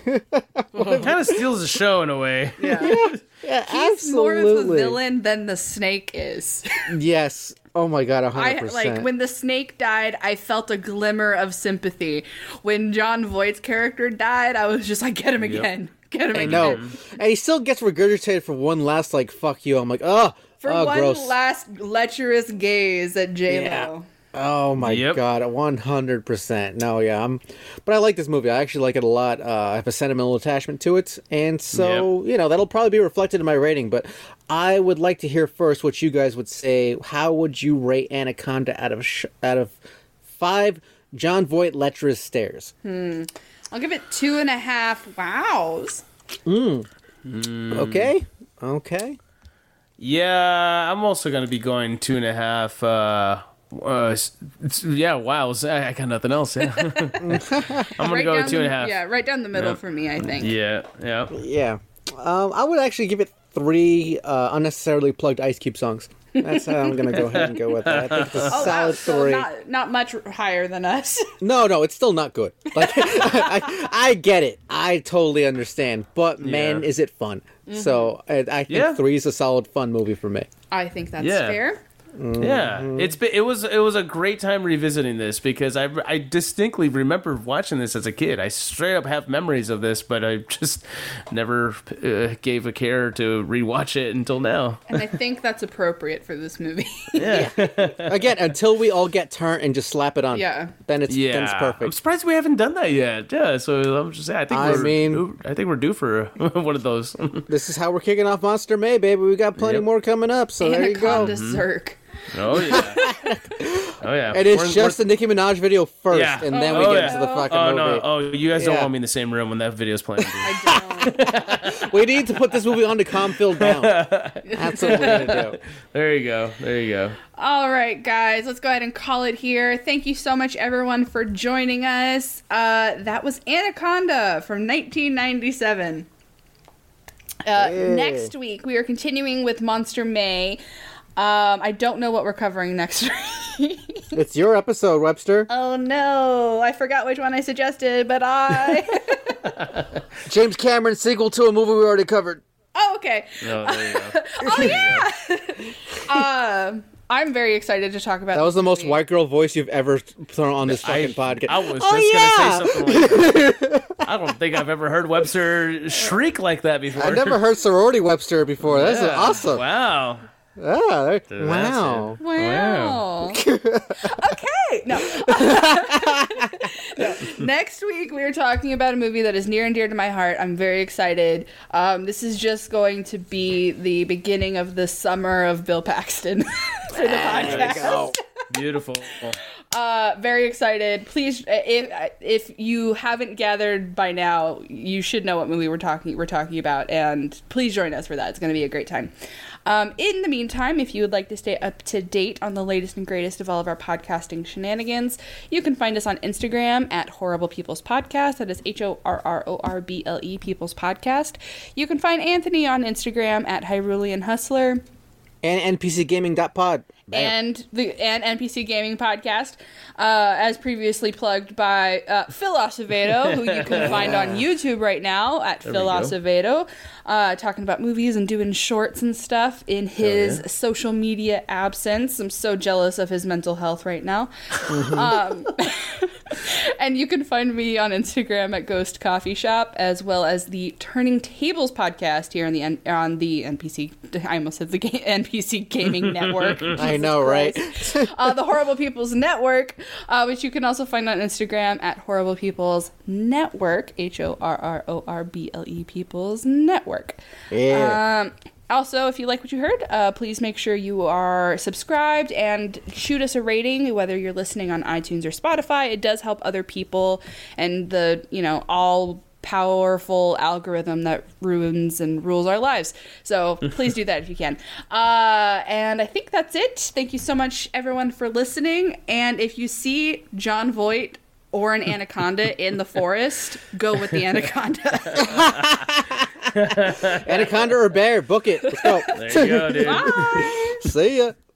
Kind of steals the show in a way. Yeah, He's absolutely. more of a villain than the snake is. Yes. Oh my god, 100%. Like, when the snake died, I felt a glimmer of sympathy. When Jon Voight's character died, I was just like, get him again. Get him again. I know. And he still gets regurgitated for one last, like, fuck you. I'm like, one gross. Last lecherous gaze at J-Lo. Yeah. Oh my god, 100%. No, but I like this movie. I actually like it a lot. I have a sentimental attachment to it, and so that'll probably be reflected in my rating. But I would like to hear first what you guys would say. How would you rate Anaconda out of 5 Jon Voight lecherous stares? I'll give it 2.5 wows. Okay. Yeah, I'm also gonna be going 2.5. Wow. I got nothing else. Yeah. I'm gonna go with 2.5. Yeah, right down the middle for me, I think. Yeah. I would actually give it 3 unnecessarily plugged Ice Cube songs. That's how I'm going to go ahead and go with that. I think it's a solid story. So not much higher than us. No, it's still not good. Like, I get it. I totally understand. But, man, is it fun. Mm-hmm. So, I think 3 is a solid, fun movie for me. I think that's fair. Yeah, it was a great time revisiting this because I distinctly remember watching this as a kid. I straight up have memories of this, but I just never gave a care to rewatch it until now. And I think that's appropriate for this movie. Yeah. Again, until we all get turned and just slap it on. Yeah. Then it's perfect. I'm surprised we haven't done that yet. Yeah, so I'm just saying. I think we're due for one of those. This is how we're kicking off Monster May, baby. We got plenty more coming up. So there you go. Anaconda Cirque. Oh yeah, oh yeah. And it's just the Nicki Minaj video first, and then we get into the fucking movie. No. Oh, you guys don't want me in the same room when that video's playing. I don't. We need to put this movie on to calm Phil down. That's what we're gonna do. There you go. All right, guys, let's go ahead and call it here. Thank you so much, everyone, for joining us. That was Anaconda from 1997. Next week, we are continuing with Monster May. I don't know what we're covering next week. It's your episode, Webster. Oh no, I forgot which one I suggested, but James Cameron sequel to a movie we already covered. Oh, okay. Oh, there you go. Oh yeah. I'm very excited to talk about. That was the most white girl voice you've ever thrown on this fucking podcast. I was just gonna say something like that. I don't think I've ever heard Webster shriek like that before. I've never heard sorority Webster before. That's awesome. Wow. Yeah, wow. Okay. No. Next week, we are talking about a movie that is near and dear to my heart. I'm very excited. This is just going to be the beginning of the summer of Bill Paxton for the podcast. Beautiful. Very excited. Please, if you haven't gathered by now, you should know what movie we're talking about, and please join us for that. It's going to be a great time. In the meantime, if you would like to stay up to date on the latest and greatest of all of our podcasting shenanigans, you can find us on Instagram at Horrible People's Podcast. That is HORRORBLE People's Podcast. You can find Anthony on Instagram at Hyrulean Hustler. And NPCgaming.pod. And NPC Gaming Podcast, as previously plugged by Phil Acevedo, who you can find on YouTube right now at Phil Acevedo, talking about movies and doing shorts and stuff in his social media absence. I'm so jealous of his mental health right now. And you can find me on Instagram at Ghost Coffee Shop, as well as the Turning Tables podcast here on the NPC. I almost said the NPC Gaming Network. I know, right? The Horrible People's Network, which you can also find on Instagram at Horrible People's Network, HORRORBLE People's Network. Yeah. Also, if you like what you heard, please make sure you are subscribed and shoot us a rating, whether you're listening on iTunes or Spotify. It does help other people and the, all powerful algorithm that ruins and rules our lives. So please do that if you can. And I think that's it. Thank you so much, everyone, for listening. And if you see John Voight or an anaconda in the forest, go with the anaconda. Anaconda or bear, book it. Let's go. There you go, dude. Bye. See ya.